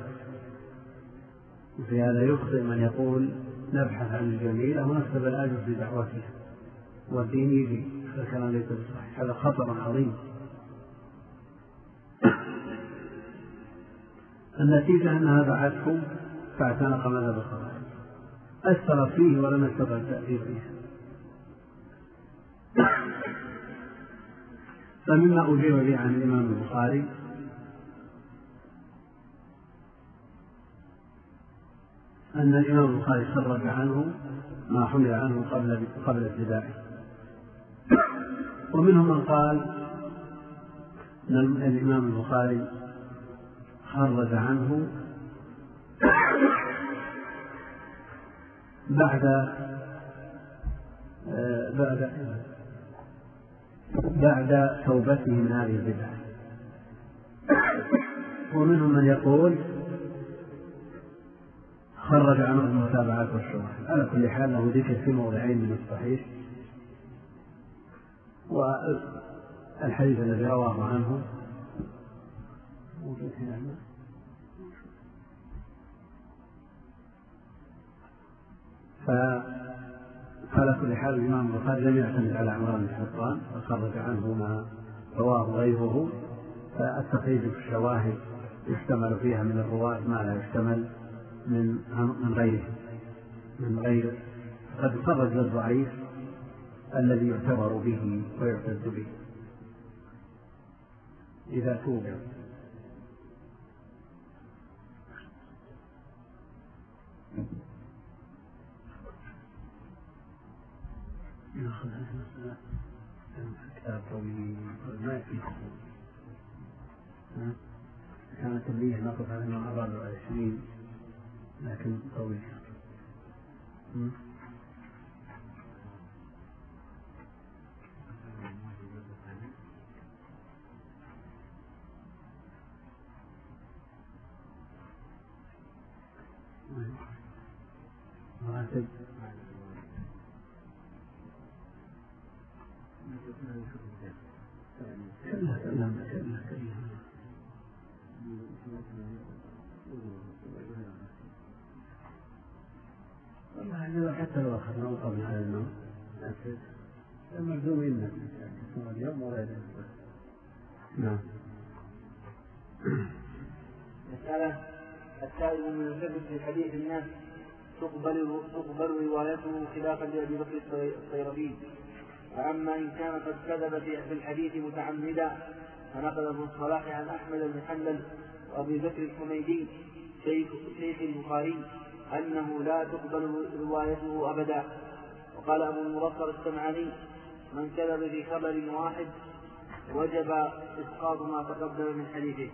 وفي هذا يخطئ من يقول نبحث عن الجميلة ونكتب الأجر في دعوتها والدين يجي، هذا كلام ليس بصحيح، هذا خطر عظيم. النتيجة أنها دعته فاعتنق مذهب الخوارج، أثر فيه ولم يستطع التأثير فيه. فمما أجيب به عن الإمام البخاري أن الإمام البخاري خرج عنه ما حمل عنه قبل قبل ابتدائه. ومنهم من قال أن الإمام البخاري خرج عنه بعد بعد بعد توبته من هذه البدعة. ومنهم من يقول خرج عنه المتابعات والشواهد. على كل حال له ذكر في موضعين من الصحيح، والحديث الذي رواه عنه موجود هنا. فعلى كل حال الإمام البخاري لم يعتمد على عمران بن حطان وخرج عنه ما رواه غيره. فالتقييد في الشواهد يحتمل فيها من الرواة ما لا يحتمل من من غيره من غير قد خرج الضعيف الذي يعتبر به ويعتد به إذا توجد. نأخذ هذه المسألة كتاب طويل ما يكفي كانت اللي نقف على أربعة وعشرين لكن طويل. مراتب كلا كلا كلا كلا والله حتى لو أخذنا قبل هذا النوم لكن الملزومين من اليوم ولا يوم. نعم. مسألة السائل من الكذب في حديث الناس تقبل تقبل روايته خلافا لأبي بكر الصيرفي. وأما إن كان قد كذب في الحديث متعمدا فنقل ابن الصلاح عن أحمد بن حنبل وأبي بكر الحميدي شيخ, شيخ البخاري أنه لا تقبل روايته أبدا. وقال أبو المظفر السمعاني من كذب في خبر واحد وجب إسقاط ما تقدم من حديثه.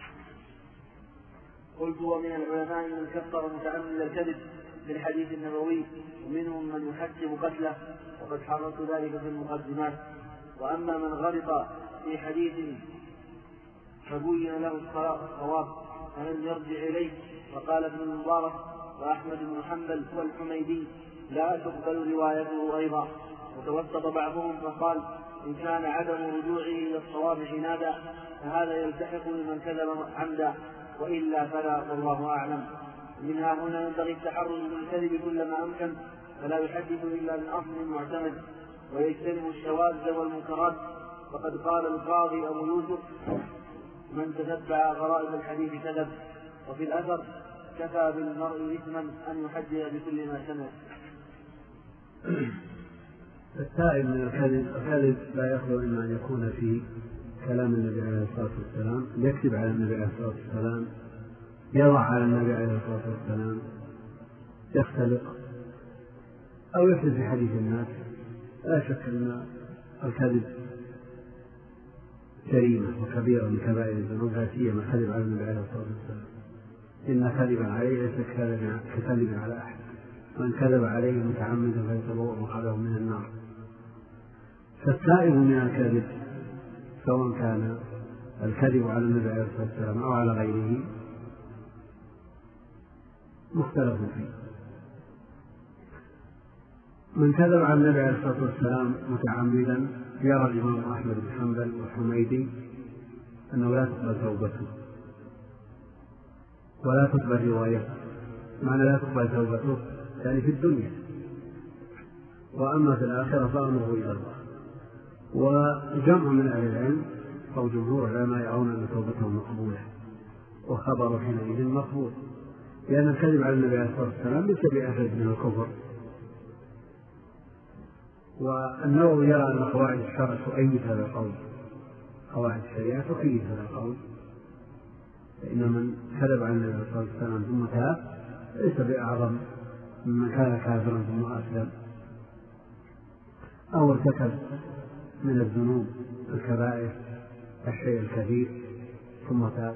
قلت ومن العلماء من كفر متعمد الكذب بالحديث النبوي ومنهم من يحكم قتله وقد حررت ذلك في المقدمات. وأما من غلط في حديث فبين له الصواب فلم يرجع إليه فقال ابن المبارك وأحمد بن حنبل والحميدي لا تقبل روايته أيضا. وتوسط بعضهم فقال إن كان عدم رجوعه إلى الصواب عنادا فهذا يلتحق بمن كذب عمدا وإلا فلا والله أعلم. منها هنا ينبغي التحرز من الكذب كلما أمكن فلا يحدث إلا من أصل معتمد ويجتنب الشواذ والمنكرات. فقد قال القاضي أبو يوسف من تتبع غرائب الحديث كذب. وفي الأثر كفى بالمرء إثما أن يحدث بكل ما سمع. التائب من الكذب الكذب لا يخلو إلا أن يكون في كلام النبي عليه الصلاة والسلام يكذب على النبي عليه الصلاة والسلام يضع على النبي عليه الصلاة والسلام يختلق أو يكذب في حديث الناس. لا شك أن الكذب جريمة وكبيرة من كبائر الذنوب لا سيما الكذب على النبي عليه الصلاة والسلام. إن كذبا عليه ليس ككذب على أحد وإن كذب عليه متعمدا فيتبوأ مقعده من النار. فالتائب من الكذب سواء كان الكذب على النبي عليه الصلاة والسلام أو على غيره مختلف فيه. من كذب على النبي عليه الصلاة والسلام متعمدا يرى الإمام أحمد بن حنبل والحميدي أنه لا تقبل توبته ولا تقبل روايته. معنى لا تقبل توبته يعني في الدنيا، وأما في الآخرة فأمره إلى الله. وجمع من أهل العلم أو جمهور العلماء يرون أن توبته مقبولة وخبر حينئذ مقبول، لأن الكذب على النبي عليه الصلاة والسلام ليس بأشد من الكفر. والنووي يرى أن قواعد الشرع تؤيد هذا القول، قواعد الشريعة تؤيد هذا القول، فإن من كذب على النبي عليه الصلاة والسلام ثم تاب ليس بأعظم ممن كان كافرا ثم أسلم أو ارتكب من الذنوب الكبائر الشيء الكثير ثم تاب،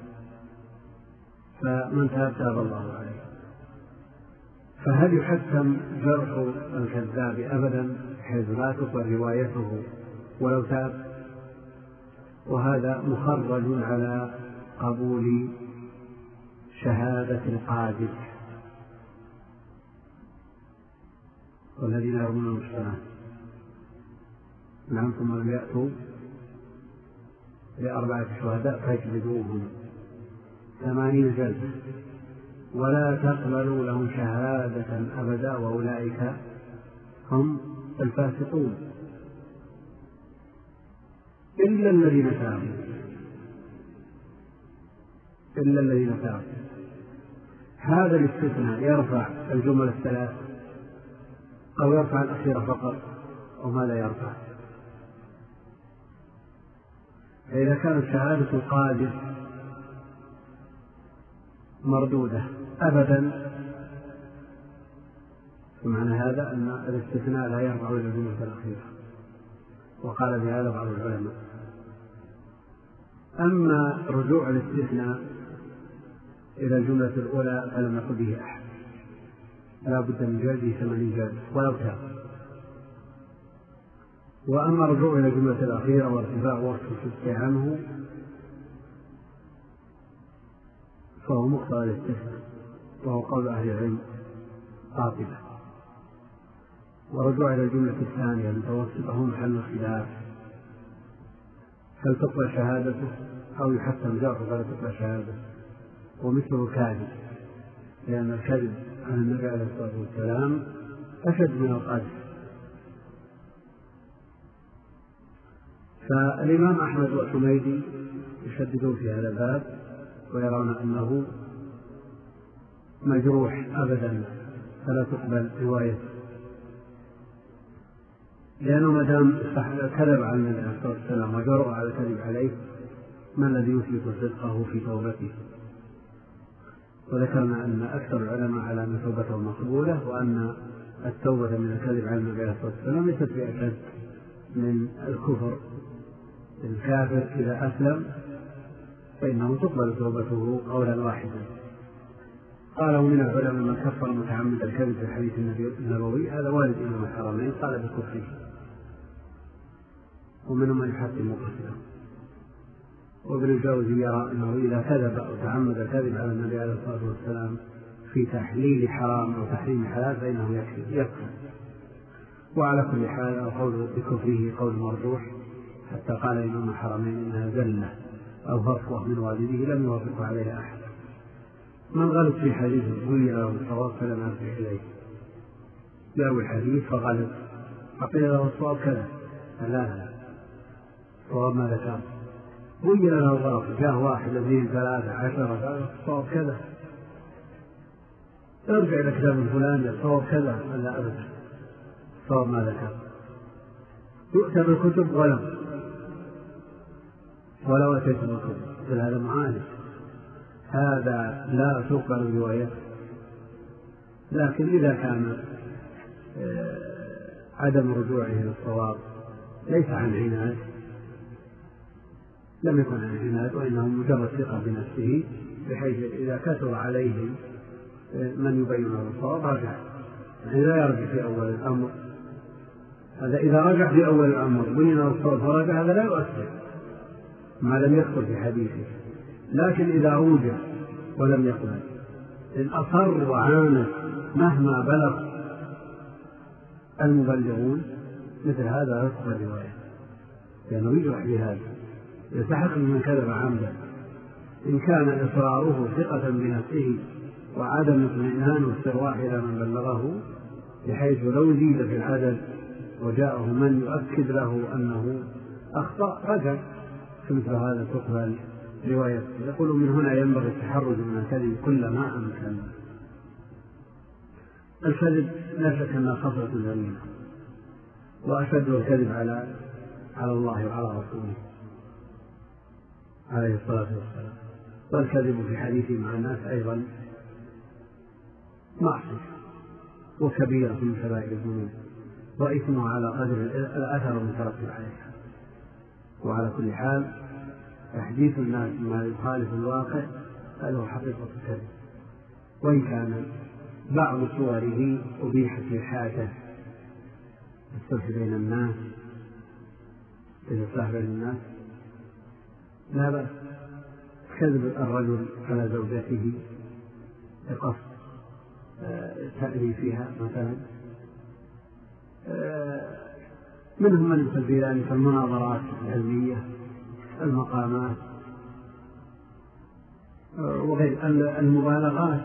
فمن تاب تاب الله عليه. فهل يحتم جرح الكذاب أبدا حيث لا تقبل روايته ولو تاب؟ وهذا مخرج على قبول شهادة القاذف والذين يرمون المحصنات. نعم. ثم لم يأتوا بأربعة شهداء فاجلدوهم ثمانين جلدة ولا تقبلوا لهم شهادة أبدا وأولئك هم الفاسقون إلا الذين تابوا إلا الذين تابوا هذا الاستثناء يرفع الجمل الثلاث أو يرفع الأخيرة فقط أو ما لا يرفع؟ فإذا كانت شهادة القاذف مردودة أبدا فمعنى هذا أن الاستثناء لا يرفع إلى الجملة الأخيرة، وقال بهذا بعض العلماء. أما رجوع الاستثناء إلى الجملة الأولى فلم يقل به أحد، لا بد من جلده ثمانين جلد ولو كان. وأما رجوع إلى الجملة الأخيرة وارتفاع وصف الصدق عنه فهو مقتضى الاستثناء، وهو قول أهل العلم قاطبة. ورجوع إلى الجملة الثانية المتوسطة محل الخلاف، هل تقبل شهادته أو يحتم جرحه فلا تقبل شهادته، ومثل الكاذب، لأن الكذب عن النبي عليه الصلاة والسلام أشد من القذف. فالإمام أحمد والحميدي يشددون في هذا الباب ويرون أنه مجروح أبدا فلا تقبل روايته، لأنه ما دام كذب على النبي عليه الصلاة والسلام وجرؤ على الكذب عليه ما الذي يثبت صدقه في توبته؟ وذكرنا أن أكثر العلماء على أن توبته مقبولة، وأن التوبة من الكذب على النبي عليه الصلاة والسلام ليست بأشد من الكفر. الكافر إذا أسلم فإنه تقبل توبته قولا واحدا. قالوا من العلماء من كفر متعمد الكذب في الحديث النبوي، هذا والد إمام الحرمين قال بكفره، ومنهم من يحتم قتله. وابن الجوزي يرى أنه إذا كذب أو تعمد الكذب على النبي عليه الصلاة والسلام في تحليل حرام أو تحريم حلال فإنه يكفر. وعلى كل حال القول بكفره قول مرجوح، حتى قال إمام الحرمين إنها زلة أو هفوة من والده لم يوافق عليها أحد. من غلط في حديث بني له الصواب فلم يرجع إليه، جاءوا الحديث فغلط فقيل له الصواب كذا، لا الصواب ما ذكر. بني له الغلط جاء واحد اثنين ثلاثة عشرة قال الصواب كذا، ارجع إلى كتاب الفلاني الصواب كذا، لا أبدا الصواب ما ذكر. يؤتى بالكتب ولم ولو أتيت بالكتب هذا معاند، هذا لا تقبل روايته. لكن إذا كان عدم رجوعه للصواب ليس عن عناد، لم يكن عن عناد، وإنه مجرد ثقة بنفسه، بحيث إذا كثر عليه من يبين له الصواب رجع، يعني لا يرجع في أول الأمر. هذا إذا رجع في أول الأمر بين له الصواب فرجع، هذا لا يؤثر ما لم يدخل في حديثه. لكن إذا أوجد ولم يقبل إن أصر وعاند مهما بلغ المبلغون مثل هذا يقبل رواية، لأنه يجرح بهذا يستحق من كذب عمدا. إن كان إصراره ثقة بنفسه وعدم اطمئنان واسترواح إلى من بلغه، بحيث لو زيد في العدد وجاءه من يؤكد له أنه أخطأ رجع، فمثل هذا تقبل رواية. يقول من هنا ينبغي التحرز من الكذب كلما أمكن. الكذب لا شك أنها خطرة ذميمة، وأشد الكذب على على الله وعلى رسوله عليه الصلاة والسلام. والكذب في حديثه مع الناس أيضا معصية وكبيرة من كبائر الذنوب، وإثمه على قدر الأثر المترتب عليها. وعلى كل حال تحديث الناس ما يخالف الواقع هذا حقيقة الكذب، وإن كان بعض صوره أبيحت للحاجة الصلح بين الناس الإصلاح بين الناس لا بأس. كذب الرجل على زوجته بقصد تأذي فيها مثلا، منهم من يدخل في ذلك المناظرات العلمية، المقامات، وغير المبالغات.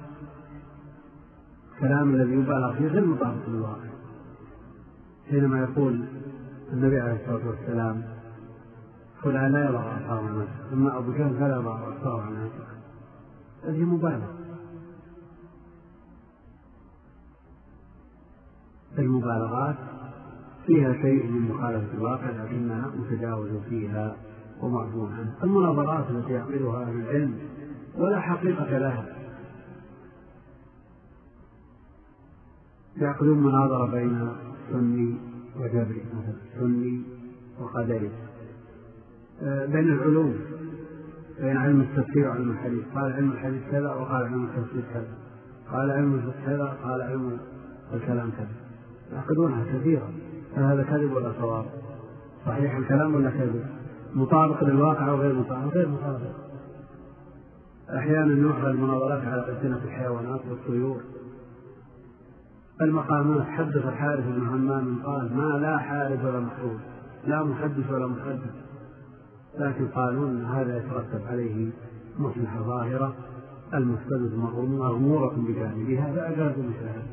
الكلام الذي يبالغ فيه غير مطابق للواقع. حينما يقول النبي عليه الصلاة والسلام فلان لا يضع عصاه عن نفسه، ثم أبو جهل فلا يضع عصاه عن نفسه، هذه مبالغة. المبالغات فيها شيء من مخالفة الواقع لكنها متجاوز فيها ومعفو عنها. المناظرات التي يعملها أهل العلم ولا حقيقة لها، يعقدون مناظرة بين سني وجبري مثلا، سني وقدري، بين العلوم، بين علم التفسير وعلم الحديث، قال علم الحديث كذا وقال علم التفسير كذا، قال علم الفقه كذا قال علم الكلام كذا، يعقدونها كثيرا. فهذا كذب ولا صواب؟ صحيح الكلام ولا كذب؟ مطابق للواقع وغير مطابق؟ غير مطابق. أحيانا يعقد المناظرات على ألسنة الحيوانات والطيور. المقامات، حدث الحارث بن همام قال ما لا حارث ولا محروس، لا محدث ولا محدث، لكن قالوا أن هذا يترتب عليه مصلحة ظاهرة، المفسدة مغمورة بجانبها، فأجازوا مثل هذا.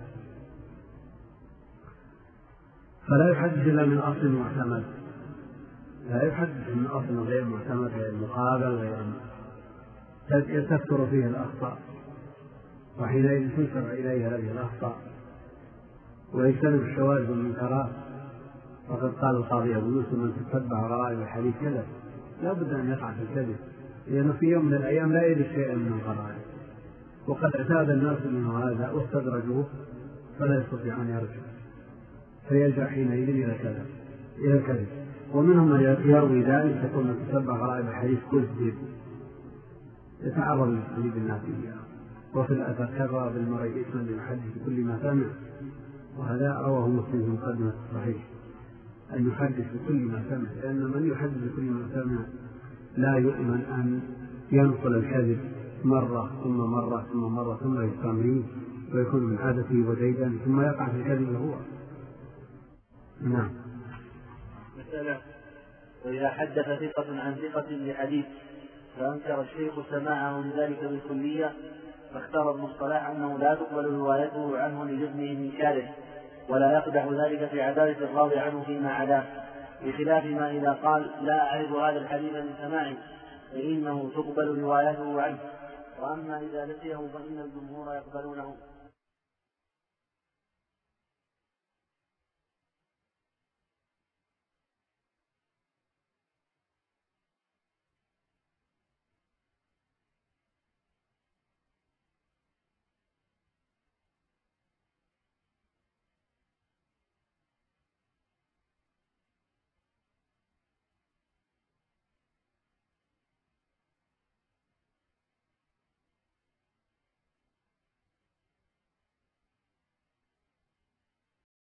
فلا يحدث إلا من أصل معتمد، لا يحدث من أصل غير معتمد، غير مقابل، غير تكثر فيه الأخطاء، وحينئذ تنسب إليه هذه الأخطاء ويجتنب الشواذ والمنكرات. وقد قال القاضي أبو يوسف من تتبع غرائب الحديث كذب، لا بد أن يقع في الكذب، لأنه في يوم من الأيام لا يجد شيئا من الغرائب، وقد اعتاد الناس منه هذا واستدرجوه فلا يستطيع أن يرجع، فيرجع حينئذ إلى كذب إلى الكذب. ومنهم من يروي ذلك تكون من تتبع غرائب الحديث كذب، يتعرض للتكذيب الناس إياه. وفي الأثر كرر بالمرء إثما للحديث بكل ما سمع، وهذا رواه مسلم في مقدمة الصحيح، أن يحدث بكل ما سمع، لأن من يحدث بكل ما سمع لا يؤمن أن ينقل الكذب مرة ثم مرة ثم مرة ثم يستمر ويكون من عادته وديدا ثم يقع في الكذب هو. نعم. مسألة: وإذا حدث ثقة عن ثقة لحديث فأنكر الشيخ سماعه لذلك بالكلية، فاختار المصطلح أنه لا تقبل روايته عنه لجزمه من كاره، ولا يقدح ذلك في عدالة الراوي عنه فيما عداه، بخلاف ما إذا قال لا أعرف هذا الحديث من سماعي فإنه تقبل روايته عنه، وأما إذا نسيه فإن الجمهور يقبلونه.